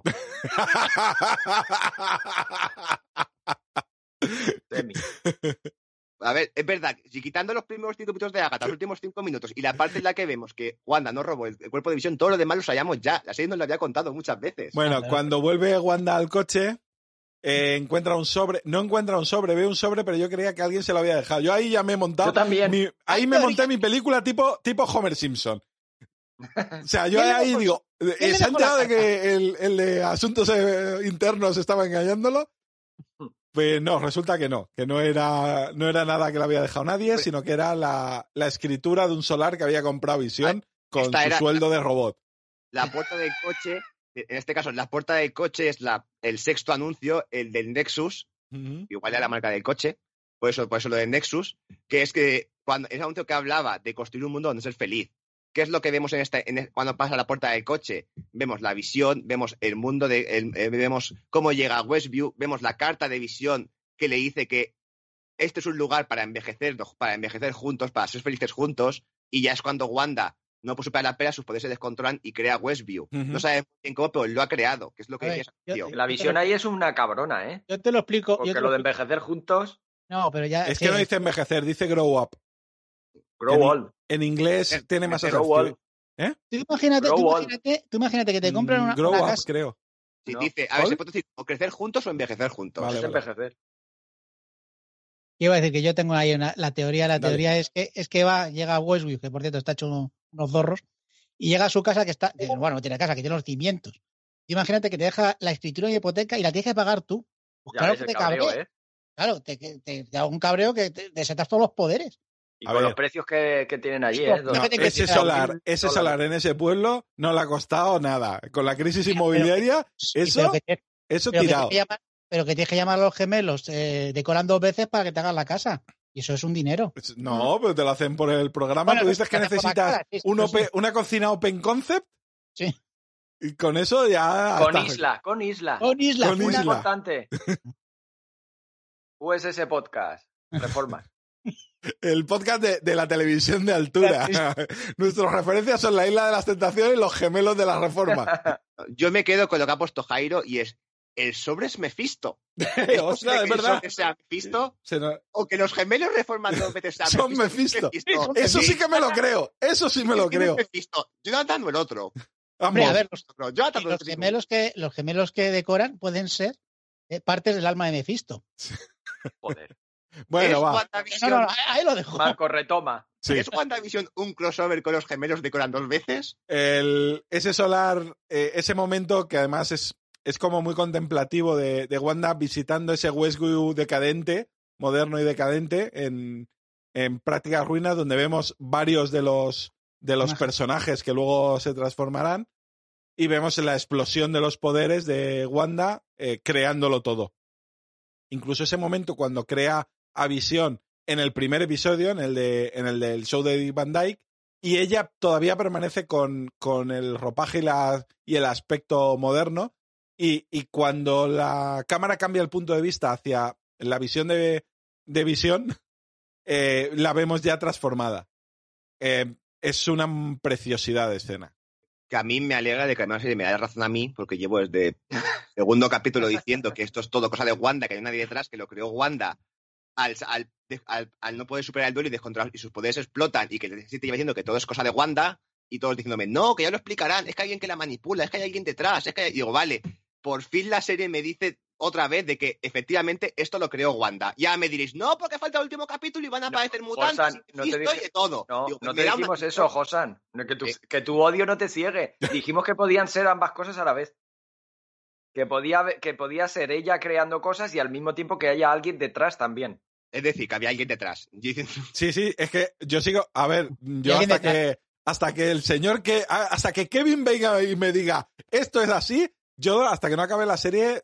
A ver, es verdad, si quitando los primeros cinco minutos de Agatha, los últimos cinco minutos y la parte en la que vemos que Wanda no robó el, el cuerpo de Visión, todo lo demás lo sabíamos ya. La serie nos lo había contado muchas veces. Bueno, cuando vuelve Wanda al coche, eh, encuentra un sobre. No encuentra un sobre, ve un sobre, pero yo creía que alguien se lo había dejado. Yo ahí ya me he montado. Yo también. Mi, ahí me monté mi película tipo, tipo Homer Simpson. O sea, yo ahí digo, ¿se ha enterado de que el, el de asuntos eh, internos estaba engañándolo? Pues no, resulta que no, que no era, no era nada que le había dejado nadie, sino que era la, la escritura de un solar que había comprado Visión con su sueldo de robot. La puerta del coche, en este caso, la puerta del coche es la, el sexto anuncio, el del Nexus, uh-huh. Igual era la marca del coche, por eso, por eso lo del Nexus, que es que cuando ese anuncio que hablaba de construir un mundo donde ser feliz. ¿Qué es lo que vemos en este, en, cuando pasa la puerta del coche? Vemos la Visión, vemos el mundo, de, el, eh, vemos cómo llega a Westview, vemos la carta de Visión que le dice que este es un lugar para envejecer, para envejecer juntos, para ser felices juntos, y ya es cuando Wanda no puede superar la pera, sus poderes se descontrolan y crea Westview. Uh-huh. No sabe bien cómo, pero lo ha creado, que es lo que ver, es, yo, tío. La Visión ahí es una cabrona, ¿eh? Yo te lo explico. Porque yo te lo lo de envejecer juntos... No, pero ya... Es que, que no dice envejecer, dice grow up. Grow old. En, en inglés eh, tiene más asertividad. ¿Eh? Tú imagínate, tú imagínate, tú imagínate que te compran una, grow una up, casa. creo. Sí, no. Dice, a ver, se puede decir o crecer juntos o envejecer juntos. Vale, es vale. envejecer. Iba a decir que yo tengo ahí una, la teoría, la Dale. teoría es que es que va, llega a Westview, que por cierto está hecho unos zorros, y llega a su casa que está, que, bueno, no tiene casa, que tiene los cimientos. Imagínate que te deja la escritura de hipoteca y la tienes que pagar tú. Pues Ya claro ves que el te cabreo, cabrea. ¿eh? Claro, te, te, te da un cabreo que te desetas todos los poderes. Y A con ver. los precios que, que tienen allí, No, ¿eh? No, Fíjate que ese sí, solar, ese solar en ese pueblo no le ha costado nada. Con la crisis inmobiliaria, eso, pero que, te- eso pero que tirado. tienes que llamar, pero que tienes que llamar a los gemelos, eh, decoran dos veces para que te hagan la casa. Y eso es un dinero. No, pero te lo hacen por el programa. Bueno, Tú dices que te hacen por la necesitas cara, sí, sí, un sí. open- una cocina open concept Sí. y con eso ya... Con hasta- Isla, con Isla. Con Isla. Con Muy Isla. importante. U S S Podcast. Reformas. El podcast de, de la televisión de altura. Nuestras referencias son la Isla de las Tentaciones y los gemelos de la Reforma. Yo me quedo con lo que ha puesto Jairo y es, el sobre es Mephisto. ¿Es Ostras, posible es que el verdad. sobre sea Mephisto? Se nos- O que los gemelos reforman dos veces sean Son Mephisto. Mephisto. Eso sí que me lo creo. Eso sí me lo ¿Quién es creo. Mephisto? Jonathan o el otro. Hombre, a Ambos. ver, los, No, Jonathan o el los otro. gemelos que los gemelos que decoran pueden ser eh, partes del alma de Mephisto. Joder. Bueno, ¿Es va. No, WandaVision, no, no, ahí lo dejo. Marco, retoma. Sí. ¿Es WandaVision un crossover con los gemelos decoran dos veces? El, ese solar, eh, ese momento que además es, es como muy contemplativo de, de Wanda visitando ese Westview decadente, moderno y decadente, en, en prácticas ruinas, donde vemos varios de los, de los Imagen. personajes que luego se transformarán y vemos la explosión de los poderes de Wanda eh, creándolo todo. Incluso ese momento cuando crea a Visión en el primer episodio, en el, de, en el del show de Dick Van Dyke, y ella todavía permanece con, con el ropaje y, la, y el aspecto moderno, y, y cuando la cámara cambia el punto de vista hacia la visión de, de Visión, eh, la vemos ya transformada. Eh, es una preciosidad de escena. Que a mí me alegra de que además me da razón a mí, porque llevo desde segundo capítulo diciendo que esto es todo cosa de Wanda, que hay nadie detrás, que lo creó Wanda, al, al, al, al no poder superar el duelo y descontrolar y sus poderes explotan, y que te iba diciendo que todo es cosa de Wanda, y todos diciéndome, no, que ya lo explicarán, es que hay alguien que la manipula, es que hay alguien detrás, es que hay... Y digo, vale, por fin la serie me dice otra vez de que efectivamente esto lo creó Wanda. Ya me diréis, no, porque falta el último capítulo y van a aparecer no, mutantes Josan, y, no te dije, y de todo. No, Digo, no te dijimos una... eso, Josan. Que tu, que tu odio no te ciegue. Dijimos que podían ser ambas cosas a la vez. Que podía, que podía ser ella creando cosas y al mismo tiempo que haya alguien detrás también. Es decir, que había alguien detrás. Sí, sí, es que yo sigo... A ver, yo hasta que, hasta que el señor que... Hasta que Kevin venga y me diga, esto es así, yo hasta que no acabe la serie...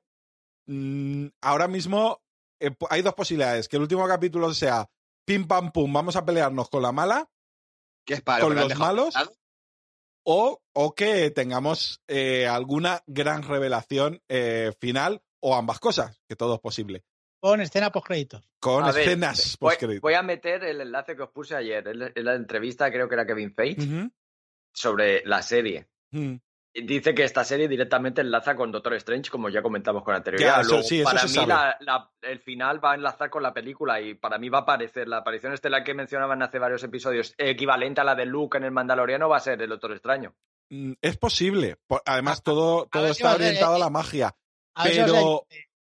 Ahora mismo eh, hay dos posibilidades. Que el último capítulo sea pim pam pum, vamos a pelearnos con la mala, que es para con los malos, o, o que tengamos eh, alguna gran revelación eh, final, o ambas cosas, que todo es posible. Con escena post-créditos. Con a escenas post-créditos. Voy a meter el enlace que os puse ayer en la entrevista, creo que era Kevin Feige, uh-huh. sobre la serie. Uh-huh. Dice que esta serie directamente enlaza con Doctor Strange, como ya comentamos con anterioridad. Ya, eso, Luego, sí, para eso mí la, la, el final va a enlazar con la película y para mí va a aparecer la aparición estelar que mencionaban hace varios episodios, equivalente a la de Luke en el Mandaloriano, va a ser el Doctor Extraño. Es posible. Además, a, todo, todo está orientado a la magia. A pero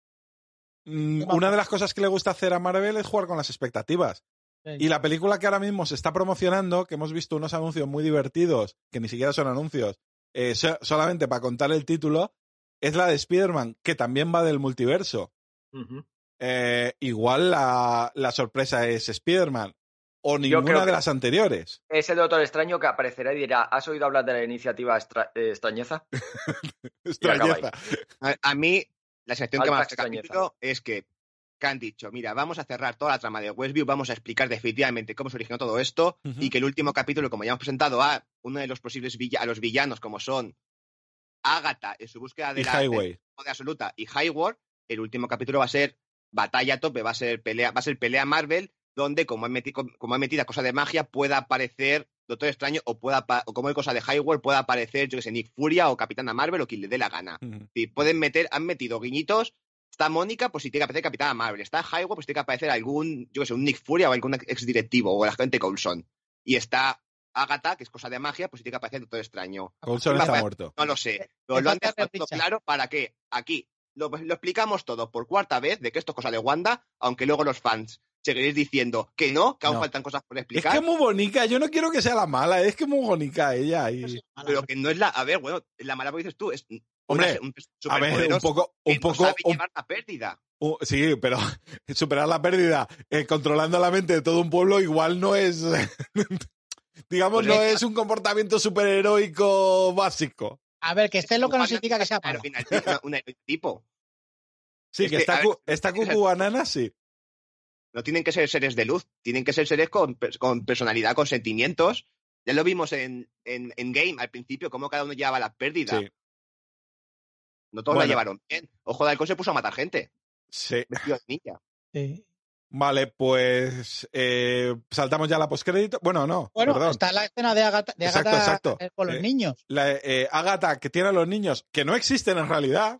una de las cosas que le gusta hacer a Marvel es jugar con las expectativas. Sí. Y la película que ahora mismo se está promocionando, que hemos visto unos anuncios muy divertidos, que ni siquiera son anuncios, Eh, so, solamente para contar el título, es la de Spider-Man, que también va del multiverso. Uh-huh. Eh, igual la, la sorpresa es Spider-Man, o ninguna de las anteriores. Ese Doctor Extraño que aparecerá y dirá, ¿has oído hablar de la iniciativa extra, eh, extrañeza? extrañeza. A, a mí, la sensación que me ha este capítulo es que, que han dicho, mira, vamos a cerrar toda la trama de Westview, vamos a explicar definitivamente cómo se originó todo esto, uh-huh. y que el último capítulo, como ya hemos presentado a uno de los posibles vill- a los villanos, como son Agatha en su búsqueda de y la Highway. de absoluta y Highway, el último capítulo va a ser batalla tope, va a ser pelea, va a ser pelea Marvel, donde como han metido, como han metido cosa de magia, pueda aparecer Doctor Extraño o pueda o como hay cosa de Highway, pueda aparecer, yo que sé, Nick Furia o Capitana Marvel o quien le dé la gana. Uh-huh. Sí, pueden meter, han metido guiñitos. Está Mónica, pues si tiene que aparecer Capitana Marvel. Está Highway, pues tiene que aparecer algún, yo que sé, un Nick Fury o algún exdirectivo o el agente Coulson. Y está Agatha, que es cosa de magia, pues si tiene que aparecer Doctor Extraño. Coulson está muerto. No lo sé. Pero lo han dejado claro para que aquí lo, lo explicamos todo por cuarta vez de que esto es cosa de Wanda, aunque luego los fans seguiréis diciendo que no, que aún no. faltan cosas por explicar. Es que es muy bonita, yo no quiero que sea la mala, es que es muy bonita ella. Y... Pero que no es la, a ver, bueno, la mala que dices tú es... Hombre, un a ver, un poco, un poco, no sabe un, llevar la pérdida. Uh, sí, pero superar la pérdida eh, controlando la mente de todo un pueblo igual no es, digamos, pues no es un comportamiento superheroico básico. A ver, que esté loco no significa que sea malo. Un tipo. Sí, es que, que está, ver, está cucu banana, sí. No tienen que ser seres de luz, tienen que ser seres con, con personalidad, con sentimientos. Ya lo vimos en, en, en Game al principio, cómo cada uno llevaba la pérdida. Sí. No todos bueno. la llevaron bien. Ojo de Halcón se puso a matar gente. Sí. Vestido de ninja. Sí. Vale, pues eh, saltamos ya a la postcrédito. Bueno, no. Bueno, perdón. está la escena de Agatha, de exacto, Agatha exacto. Eh, con los eh, niños. La eh, Agatha que tiene a los niños, que no existen en realidad.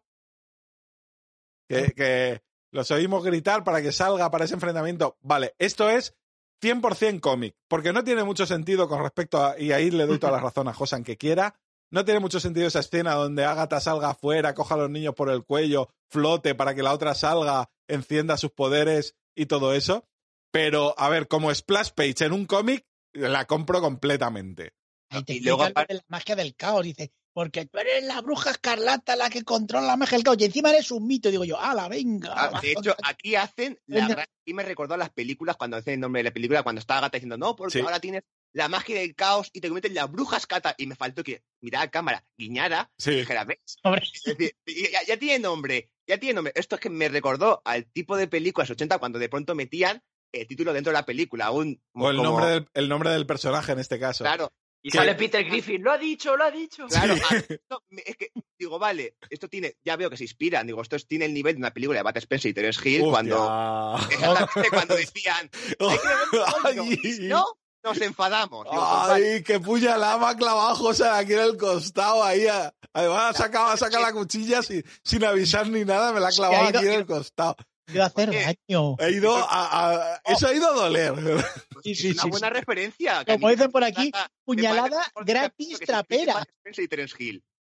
Que, que los oímos gritar para que salga para ese enfrentamiento. Vale, esto es cien por ciento cómic, porque no tiene mucho sentido con respecto a... Y ahí le doy toda la razón a Josan que quiera. No tiene mucho sentido esa escena donde Agatha salga afuera, coja a los niños por el cuello, flote para que la otra salga, encienda sus poderes y todo eso. Pero, a ver, como splash page en un cómic, la compro completamente. Ahí te y luego aparte... de la magia del caos, dice, porque tú eres la bruja escarlata la que controla la magia del caos y encima eres un mito. Digo yo, ¡ala, venga! Ah, de hecho, aquí hacen la gran... Y me recordó a las películas, cuando hacen el nombre de la película, cuando está Agatha diciendo, no, porque sí. ahora tienes la magia del caos y te conviertes en la bruja escarlata. Y me faltó que mirara a cámara, guiñara, sí. y dijera, ¿ves? Es decir, ya, ya tiene nombre, ya tiene nombre. Esto es que me recordó al tipo de películas ochenta cuando de pronto metían el título dentro de la película. Un, o el, como... nombre del, el nombre del personaje en este caso. Claro. Y que... sale Peter Griffin, lo ha dicho, lo ha dicho. Claro, sí. esto, es que, digo, vale, esto tiene, ya veo que se inspiran, digo, esto tiene el nivel de una película de Bud Spencer y Terence Hill cuando, cuando decían, hay que beber pollo. ¿No? nos enfadamos. Digo, Ay, qué puñalada me ha clavado José aquí en el costado. Ahí, además, ha sacado, ha sacado la cuchilla sin, sin avisar ni nada, me la ha clavado ha ido- aquí en el costado. Iba a hacer Oye, daño. He ido a, a- eso ha ido a doler. Sí, es sí, una sí, buena sí. referencia. que a Como mí dicen me por aquí, parece- puñalada me parece mejor gratis que se trapera. explique Bud Spencer y Terence Hill.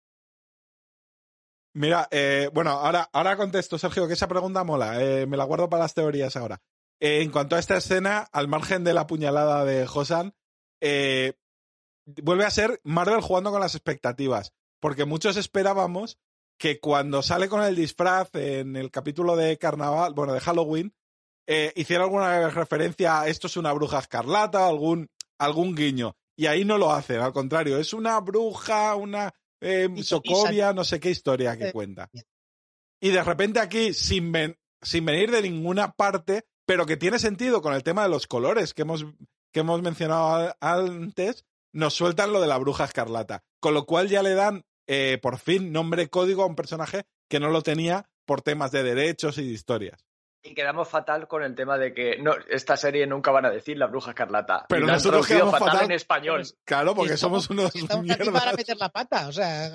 Mira, eh, bueno, ahora, ahora contesto, Sergio, que esa pregunta mola. Eh, me la guardo para las teorías ahora. Eh, en cuanto a esta escena, al margen de la puñalada de Josan, eh, vuelve a ser Marvel jugando con las expectativas. Porque muchos esperábamos que cuando sale con el disfraz en el capítulo de carnaval, bueno, de Halloween, eh, hiciera alguna referencia a esto es una bruja escarlata, algún, algún guiño. Y ahí no lo hacen, al contrario, es una bruja, una eh, Y- y Sokovia, no sé qué historia que Eh, cuenta. Y de repente aquí, sin, ven- sin venir de ninguna parte, pero que tiene sentido con el tema de los colores que hemos, que hemos mencionado a- antes, nos sueltan lo de la bruja escarlata. Con lo cual ya le dan, eh, por fin, nombre código a un personaje que no lo tenía por temas de derechos y de historias. Y quedamos fatal con el tema de que no, esta serie nunca van a decir la bruja escarlata. Pero Y la han nosotros traducido quedamos fatal, fatal. en español. Claro, porque Y estamos- somos unos y Estamos aquí para mierdas. meter la pata, o sea,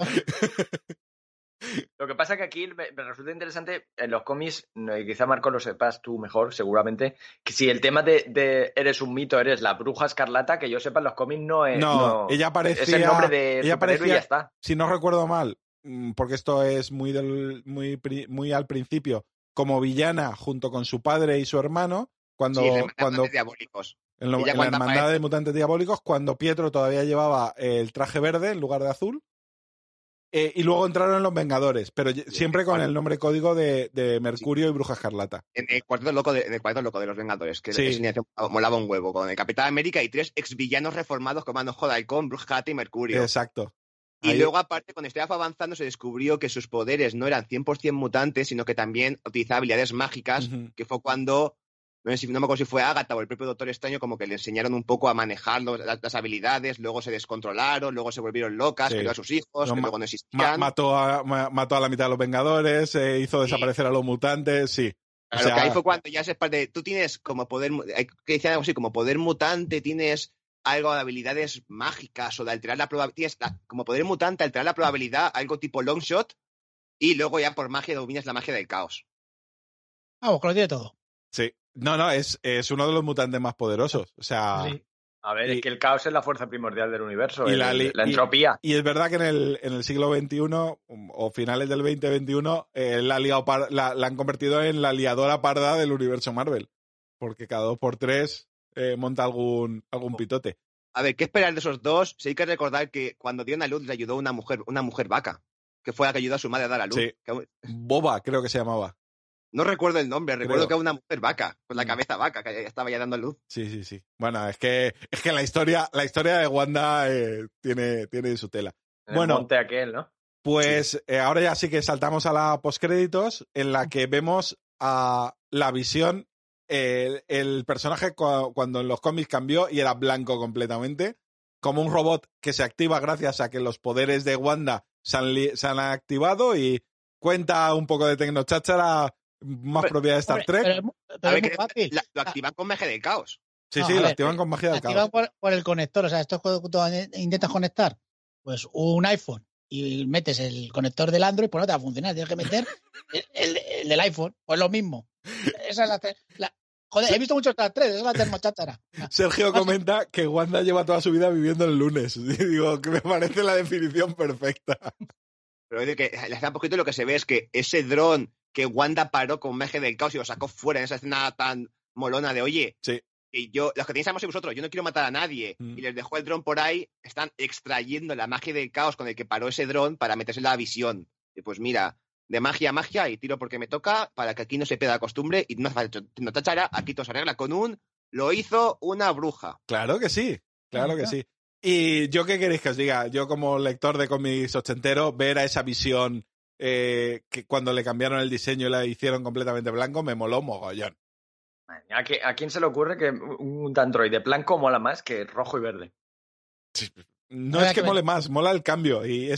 Lo que pasa que aquí me, me resulta interesante en los cómics, no, y quizá Marco lo sepas tú mejor, seguramente, que si el tema de, de eres un mito, eres la bruja escarlata, que yo sepa en los cómics no es. No, ella aparecía- Es el nombre de ella superhéroe aparecía- y ya está. Si no recuerdo mal, mm, porque esto es muy, del, muy, pri- muy al principio, como villana junto con su padre y su hermano, cuando, Sí, la hermandad cuando de diabólicos. en, lo- Ella en la cuando hermandad aparece- de mutantes diabólicos, cuando Pietro todavía llevaba el traje verde en lugar de azul, eh, y luego entraron en los Vengadores, pero ye- siempre con el nombre código de, de Mercurio y Bruja Escarlata. En el cuarteto loco de, en el cuarteto loco de los Vengadores, que Sí. esa alineación molaba un huevo, con el Capitán América y tres ex villanos reformados como no joda, Halcón, Bruja Escarlata y Mercurio. Exacto. Y Ahí- luego, aparte, cuando estaba avanzando, se descubrió que sus poderes no eran cien por ciento mutantes, sino que también utilizaba habilidades mágicas, Ujú. que fue cuando, no sé si, no me acuerdo si fue Agatha o el propio Doctor Extraño, como que le enseñaron un poco a manejar los- las, las habilidades, luego se descontrolaron, luego se volvieron locas, Sí. perdió a sus hijos, No, que ma- luego no Ma- existían. mató, a, ma- mató a la mitad de los Vengadores, eh, hizo Sí. desaparecer a los mutantes, sí. O Claro, sea, que ahí fue cuando ya se parte, tú tienes como poder, mu- hay que decir algo así, como poder mutante, tienes algo de habilidades mágicas o de alterar la probabilidad, tienes la- como poder mutante, alterar la probabilidad, algo tipo long shot, y luego ya por magia dominas la magia del caos. vamos, que lo tiene todo. sí. No, no, es, es uno de los mutantes más poderosos. O sea, Sí. A ver, Y- es que el caos es la fuerza primordial del universo, y el- la li- la y- entropía. y es verdad que en el, en el siglo veintiuno o finales del veinte veintiuno eh, la, ha liado par- la, la han convertido en la liadora parda del universo Marvel. Porque cada dos por tres eh, monta algún, algún pitote. A ver, ¿qué esperar de esos dos? Sí hay que recordar que cuando dieron a luz le ayudó una mujer, una mujer vaca, que fue la que ayudó a su madre a dar a luz. Sí. Que- Boba, creo que se llamaba. no recuerdo el nombre, recuerdo Creo. que era una mujer vaca, con la Mm. cabeza vaca, que ya estaba ya dando a luz. Sí, sí, sí. Bueno, es que, es que la historia, la historia de Wanda eh, tiene, tiene su tela. En el Bueno. monte aquel, ¿no? Pues eh, ahora ya sí que saltamos a la postcréditos, en la que vemos a la visión, eh, el personaje cu- cuando en los cómics cambió y era blanco completamente, como un robot que se activa gracias a que los poderes de Wanda se han, li- se han activado y cuenta un poco de tecnocháchara más Hombre, propia de Star Hombre, Trek. Pero, es mu- pero A es ver, muy que fácil. la- lo activan con magia del caos. sí, no, sí, a lo ver, activan con magia del Activan caos. por, por el conector. O sea, esto es cuando tú intentas conectar pues un iPhone y metes el conector del Android, pues no te va a funcionar. Tienes que meter el, el- el del iPhone. Pues lo mismo. Esa es la, te- la- joder, he visto mucho Star tres, esa es la termocháchara. Sergio comenta que Wanda lleva toda su vida viviendo el lunes. Y digo, que me parece la definición perfecta. Pero es decir, que le hace un poquito lo que se ve es que ese dron que Wanda paró con magia del caos y lo sacó fuera en esa escena tan molona de, oye, Sí. y yo, los que tenéis a vosotros, yo no quiero matar a nadie, Mm. y les dejó el dron por ahí, están extrayendo la magia del caos con el que paró ese dron para meterse en la visión. Y pues mira, de magia a magia, y tiro porque me toca, para que aquí no se pierda la costumbre, y no hace falta no tachara, aquí todo se arregla con un, lo hizo una bruja. Claro que sí, claro que Ajá. sí. Y yo qué queréis que os diga, yo como lector de cómics ochentero, ver a esa visión eh, que cuando le cambiaron el diseño y la hicieron completamente blanco, me moló mogollón. Madre mía, ¿A, qué- ¿A quién se le ocurre que un Android de blanco mola más que rojo y verde? No Ahora es que que mole me- más, mola el cambio y ese,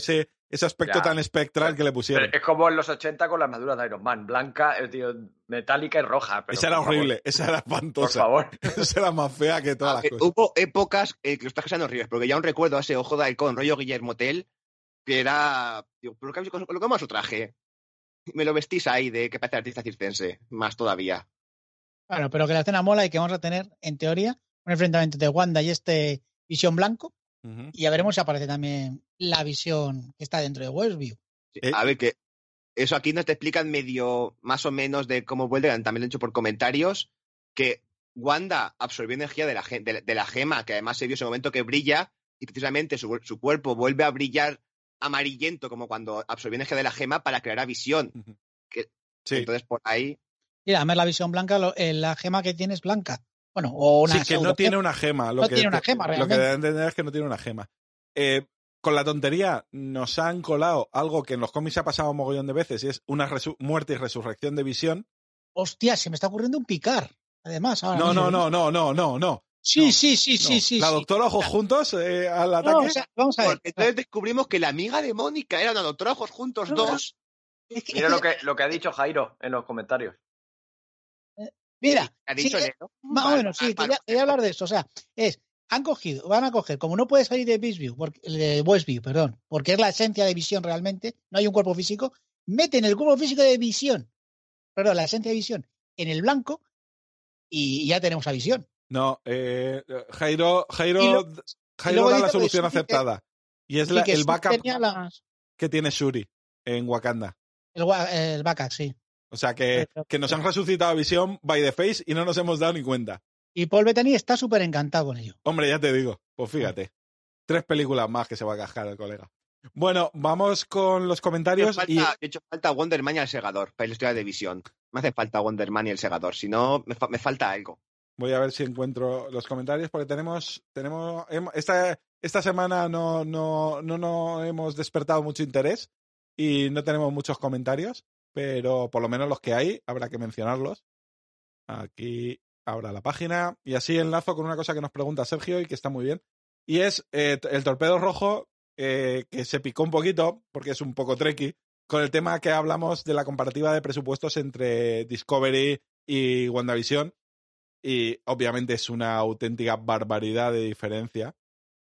ese aspecto Ya. tan espectral que le pusieron. Pero es como en los ochenta con la armadura de Iron Man, blanca, eh, tío, metálica y roja. Pero esa era por favor, horrible, esa era Por espantosa. favor. Esa era más fea que todas A las ver, cosas. hubo épocas eh, que los trajes eran horribles, porque ya aún recuerdo a ese ojo de halcón, rollo Guillermo Tell, que era. Digo, ¿pero qué habéis colocado su traje? Me lo vestís ahí de que parece artista circense, más todavía. Bueno, pero que la escena mola y que vamos a tener, en teoría, un enfrentamiento de Wanda y este Visión Blanco. Ujú. Y ya veremos si aparece también la visión que está dentro de Westview. Sí, Eh. A ver, que eso aquí nos te explican medio, más o menos, de cómo vuelve, también lo he hecho por comentarios, que Wanda absorbió energía de la, ge- de, de la gema, que además se vio ese momento que brilla, y precisamente su, su cuerpo vuelve a brillar amarillento, como cuando absorbió energía de la gema para crear a Visión. Ujú. Que- Sí. Pues Entonces, por ahí... Y además la visión blanca, lo- eh, la gema que tiene es blanca. Bueno, o una Sí, que no pseudo- tiene una gema. Lo No que tiene una te- gema, Lo que realmente. da a entender es que no tiene una gema. Eh, con la tontería nos han colado algo que en los cómics ha pasado un mogollón de veces y es una resu- muerte y resurrección de Visión. Hostia, se me está ocurriendo un picar. Además, ahora No, mismo. no, no, no, no, no, no. Sí, no, sí, sí, no. sí, sí. La sí. doctora Ojos juntos eh, al No, ataque. o sea, vamos a ver. Porque entonces descubrimos que la amiga de Mónica era una doctora Ojos juntos No, dos. Es que- Mira lo que, lo que ha dicho Jairo en los comentarios. Mira, ¿Ha sí, dicho eh, Leo? más o Vale, menos, sí, vale, quería, quería hablar de esto. O sea, es, han cogido, van a coger, como no puede salir de Westview, porque, de Westview, perdón, porque es la esencia de Visión realmente, no hay un cuerpo físico, meten el cuerpo físico de Visión, perdón, la esencia de Visión, en el blanco y ya tenemos a Visión. No, eh, Jairo, Jairo, Y lo- Jairo luego da dice la lo de solución Shuri que- aceptada. Y es Sí, la- que el Shuri backup tenía las- que tiene Shuri en Wakanda. el, gua- el backup, sí. O sea que, que nos han resucitado a Visión by the face y no nos hemos dado ni cuenta. Y Paul Bettany está súper encantado con ello. Hombre, ya te digo, pues fíjate. Tres películas más que se va a cascar el colega. Bueno, vamos con los Me comentarios falta, y de hecho, falta Wonder Man y el segador para la historia de Visión. Me hace falta Wonder Man y el segador, si no, me, fa- me falta algo. voy a ver si encuentro los comentarios porque tenemos, tenemos hem- esta, esta semana no, no, no, no hemos despertado mucho interés y no tenemos muchos comentarios, pero por lo menos los que hay habrá que mencionarlos. Aquí abra la página y así enlazo con una cosa que nos pregunta Sergio y que está muy bien. Y es eh, el torpedo rojo eh, que se picó un poquito, porque es un poco tricky, con el tema que hablamos de la comparativa de presupuestos entre Discovery y WandaVision. Y obviamente es una auténtica barbaridad de diferencia.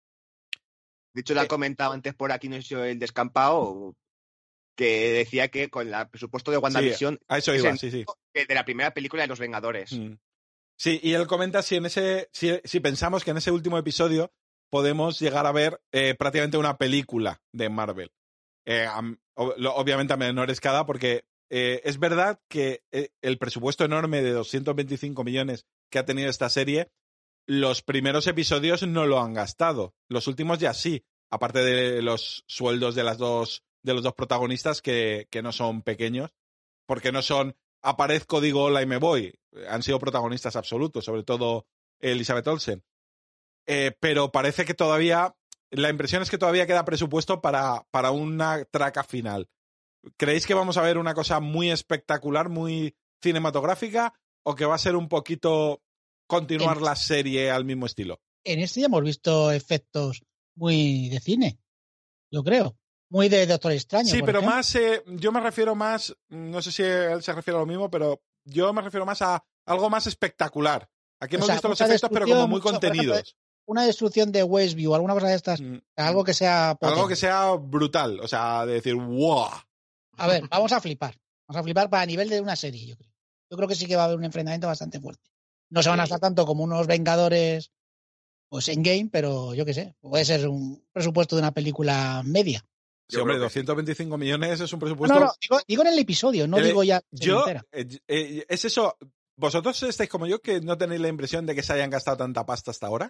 De hecho, lo ha Eh. comentado antes por aquí, no sé si el descampado, que decía que con el presupuesto de WandaVision A eso es iba, el sí, sí. que de la primera película de Los Vengadores. Mm. Sí, y él comenta si en ese, si, si pensamos que en ese último episodio podemos llegar a ver eh, prácticamente una película de Marvel. Eh, am- ob- lo- obviamente a menor escala, porque eh, es verdad que eh, el presupuesto enorme de doscientos veinticinco millones que ha tenido esta serie, los primeros episodios no lo han gastado. Los últimos ya sí, aparte de los sueldos de las dos, de los dos protagonistas que, que no son pequeños, porque no son aparezco, digo hola y me voy. Han sido protagonistas absolutos, sobre todo Elizabeth Olsen. Eh, pero parece que todavía, la impresión es que todavía queda presupuesto para, para una traca final. ¿Creéis que vamos a ver una cosa muy espectacular, muy cinematográfica, o que va a ser un poquito continuar En- la serie al mismo estilo? En este ya hemos visto efectos muy de cine, yo creo. Muy de Doctor Extraño. Sí, por pero ejemplo. más, eh, yo me refiero más, no sé si él se refiere a lo mismo, pero yo me refiero más a algo más espectacular. Aquí O hemos sea, visto los mucha efectos, pero como destrucción, muy mucho, por ejemplo, contenidos. Una destrucción de Westview, alguna cosa de estas, Mm. algo que sea Algo potente. que sea brutal, o sea, de decir, ¡wow! A ver, vamos a flipar. Vamos a flipar para nivel de una serie, yo creo. Yo creo que sí que va a haber un enfrentamiento bastante fuerte. No se van a estar tanto como unos Vengadores pues en game, pero yo qué sé, puede ser un presupuesto de una película media. Sí, Yo hombre, creo que sí. doscientos veinticinco millones es un No, presupuesto. no, no, digo, digo en el episodio, no Eh, digo ya serie Yo, entera. eh, eh, es eso. ¿Vosotros estáis como yo que no tenéis la impresión de que se hayan gastado tanta pasta hasta ahora?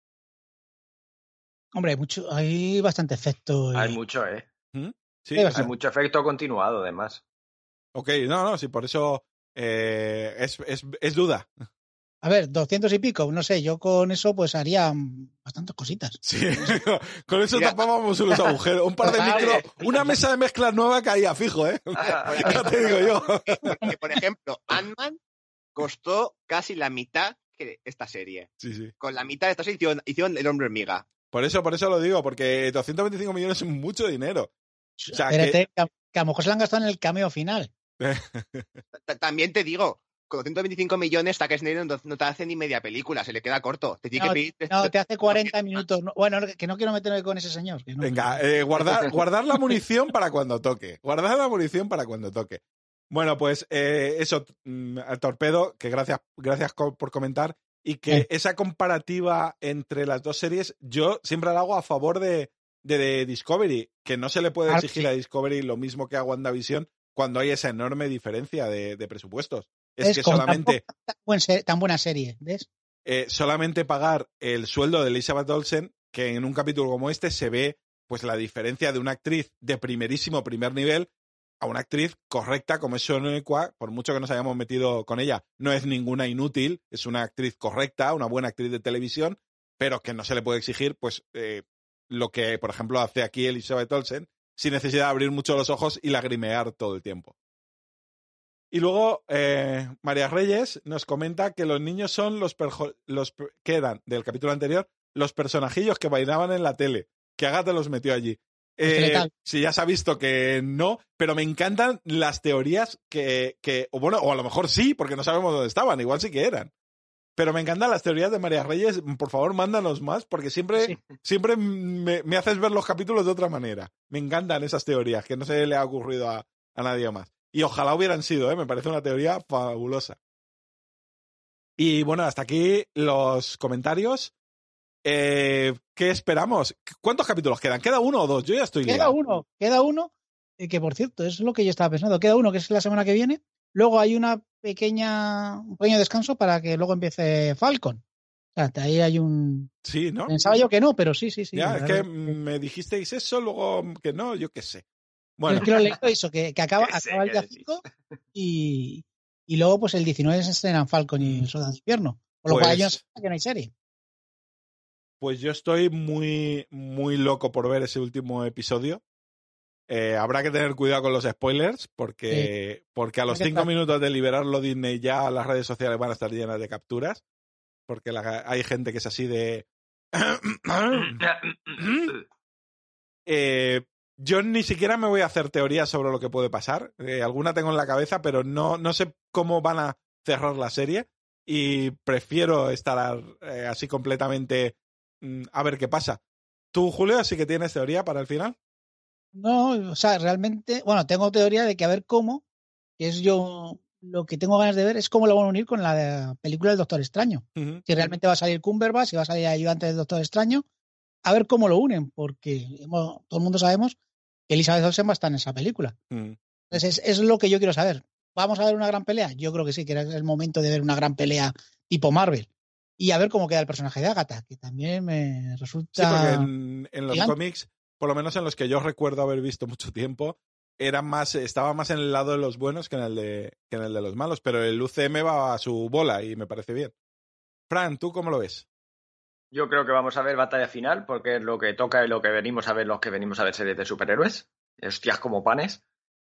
Hombre, hay mucho, hay bastante efecto. y- Hay mucho, ¿eh? Sí, Sí, o o sea, Hay mucho efecto continuado, además. ok, no, no, sí, por eso eh, es, es, es duda. A ver, doscientos y pico, no sé, yo con eso pues haría mm, bastantes cositas. Sí, con eso Mira. tapábamos unos agujeros. Un par de Vale. micro, una mesa de mezclas nueva caía fijo, ¿eh? Ya te digo yo. Que, por ejemplo, Ant-Man costó casi la mitad que esta serie. Sí, sí. Con la mitad de esta serie hicieron, hicieron El Hombre Hormiga. Por eso, por eso lo digo, porque doscientos veinticinco millones es mucho dinero. O sea, Espérate, que... que... que a lo mejor se la han gastado en el cameo final. También te digo, con ciento veinticinco millones, Zack Snyder no, no te hace ni media película, se le queda corto. Te tiene No, que pedir... no, te hace cuarenta minutos. No, bueno, que no quiero meterme con ese señor. Que no, Venga, eh, guardar, guardar la munición para cuando toque. Guardar la munición para cuando toque. Bueno, pues eh, eso, mm, al Torpedo, que gracias, gracias co- por comentar. Y que Eh. esa comparativa entre las dos series, yo siempre la hago a favor de, de, de Discovery, que no se le puede Ah, exigir sí. a Discovery lo mismo que a WandaVision cuando hay esa enorme diferencia de, de presupuestos. Es, Es que como solamente, tampoco tan, buen ser, tan buena serie, ¿ves? eh, solamente pagar el sueldo de Elizabeth Olsen, que en un capítulo como este se ve pues la diferencia de una actriz de primerísimo primer nivel a una actriz correcta como es Sonequa, por mucho que nos hayamos metido con ella, no es ninguna inútil, es una actriz correcta, una buena actriz de televisión, pero que no se le puede exigir pues eh, lo que, por ejemplo, hace aquí Elizabeth Olsen, sin necesidad de abrir mucho los ojos y lagrimear todo el tiempo. Y luego eh, María Reyes nos comenta que los niños son los, perjo- los que eran del capítulo anterior los personajillos que bailaban en la tele, que Agatha los metió allí. Eh, si ya se ha visto que no, pero me encantan las teorías que, que o bueno, o a lo mejor sí, porque no sabemos dónde estaban, igual sí que eran. Pero me encantan las teorías de María Reyes, por favor, mándanos más, porque siempre, sí. siempre me, me haces ver los capítulos de otra manera. Me encantan esas teorías, que no se le ha ocurrido a, a nadie más. Y ojalá hubieran sido, ¿eh? Me parece una teoría fabulosa. Y bueno, hasta aquí los comentarios. Eh, ¿Qué esperamos? ¿Cuántos capítulos quedan? ¿Queda uno o dos? Yo ya estoy Queda liado. uno, queda uno, eh, que por cierto, es lo que yo estaba pensando. Queda uno, que es la semana que viene. Luego hay una pequeña, un pequeño descanso para que luego empiece Falcon. O sea, ahí hay un... Sí, ¿no? Pensaba yo que no, pero sí, sí, sí. Ya, es que me dijisteis eso, luego que no, yo qué sé. Bueno. Es que lo leí eso, que, que acaba, que acaba el día cinco y, y luego pues el diecinueve se estrenan Falcon y el Soldado de Invierno. Por lo pues, cual yo no sé que no hay serie. Pues yo estoy muy, muy loco por ver ese último episodio. Eh, habrá que tener cuidado con los spoilers, porque, sí. porque a los cinco estar... minutos de liberarlo Disney ya las redes sociales van a estar llenas de capturas, porque la, hay gente que es así de... eh, yo ni siquiera me voy a hacer teorías sobre lo que puede pasar. Eh, alguna tengo en la cabeza, pero no, no sé cómo van a cerrar la serie y prefiero estar eh, así completamente mm, a ver qué pasa. ¿Tú, Julio, sí que tienes teoría para el final? No, o sea, realmente, bueno, tengo teoría de que a ver cómo, que es yo lo que tengo ganas de ver, es cómo lo van a unir con la película del Doctor Extraño. Uh-huh. Si realmente va a salir Cumberbatch, si va a salir ayudante del Doctor Extraño, a ver cómo lo unen, porque bueno, todo el mundo sabemos que Elizabeth Olsen va a estar en esa película. Uh-huh. Entonces, es, es lo que yo quiero saber. ¿Vamos a ver una gran pelea? Yo creo que sí, que era el momento de ver una gran pelea tipo Marvel. Y a ver cómo queda el personaje de Agatha, que también me resulta... Sí, porque en, en los cómics, por lo menos en los que yo recuerdo haber visto mucho tiempo, era más, estaba más en el lado de los buenos que en el de, que en el de los malos, pero el U C M va a su bola y me parece bien. Fran, ¿tú cómo lo ves? Yo creo que vamos a ver batalla final, porque es lo que toca y lo que venimos a ver los que venimos a ver series de superhéroes. Hostias como panes.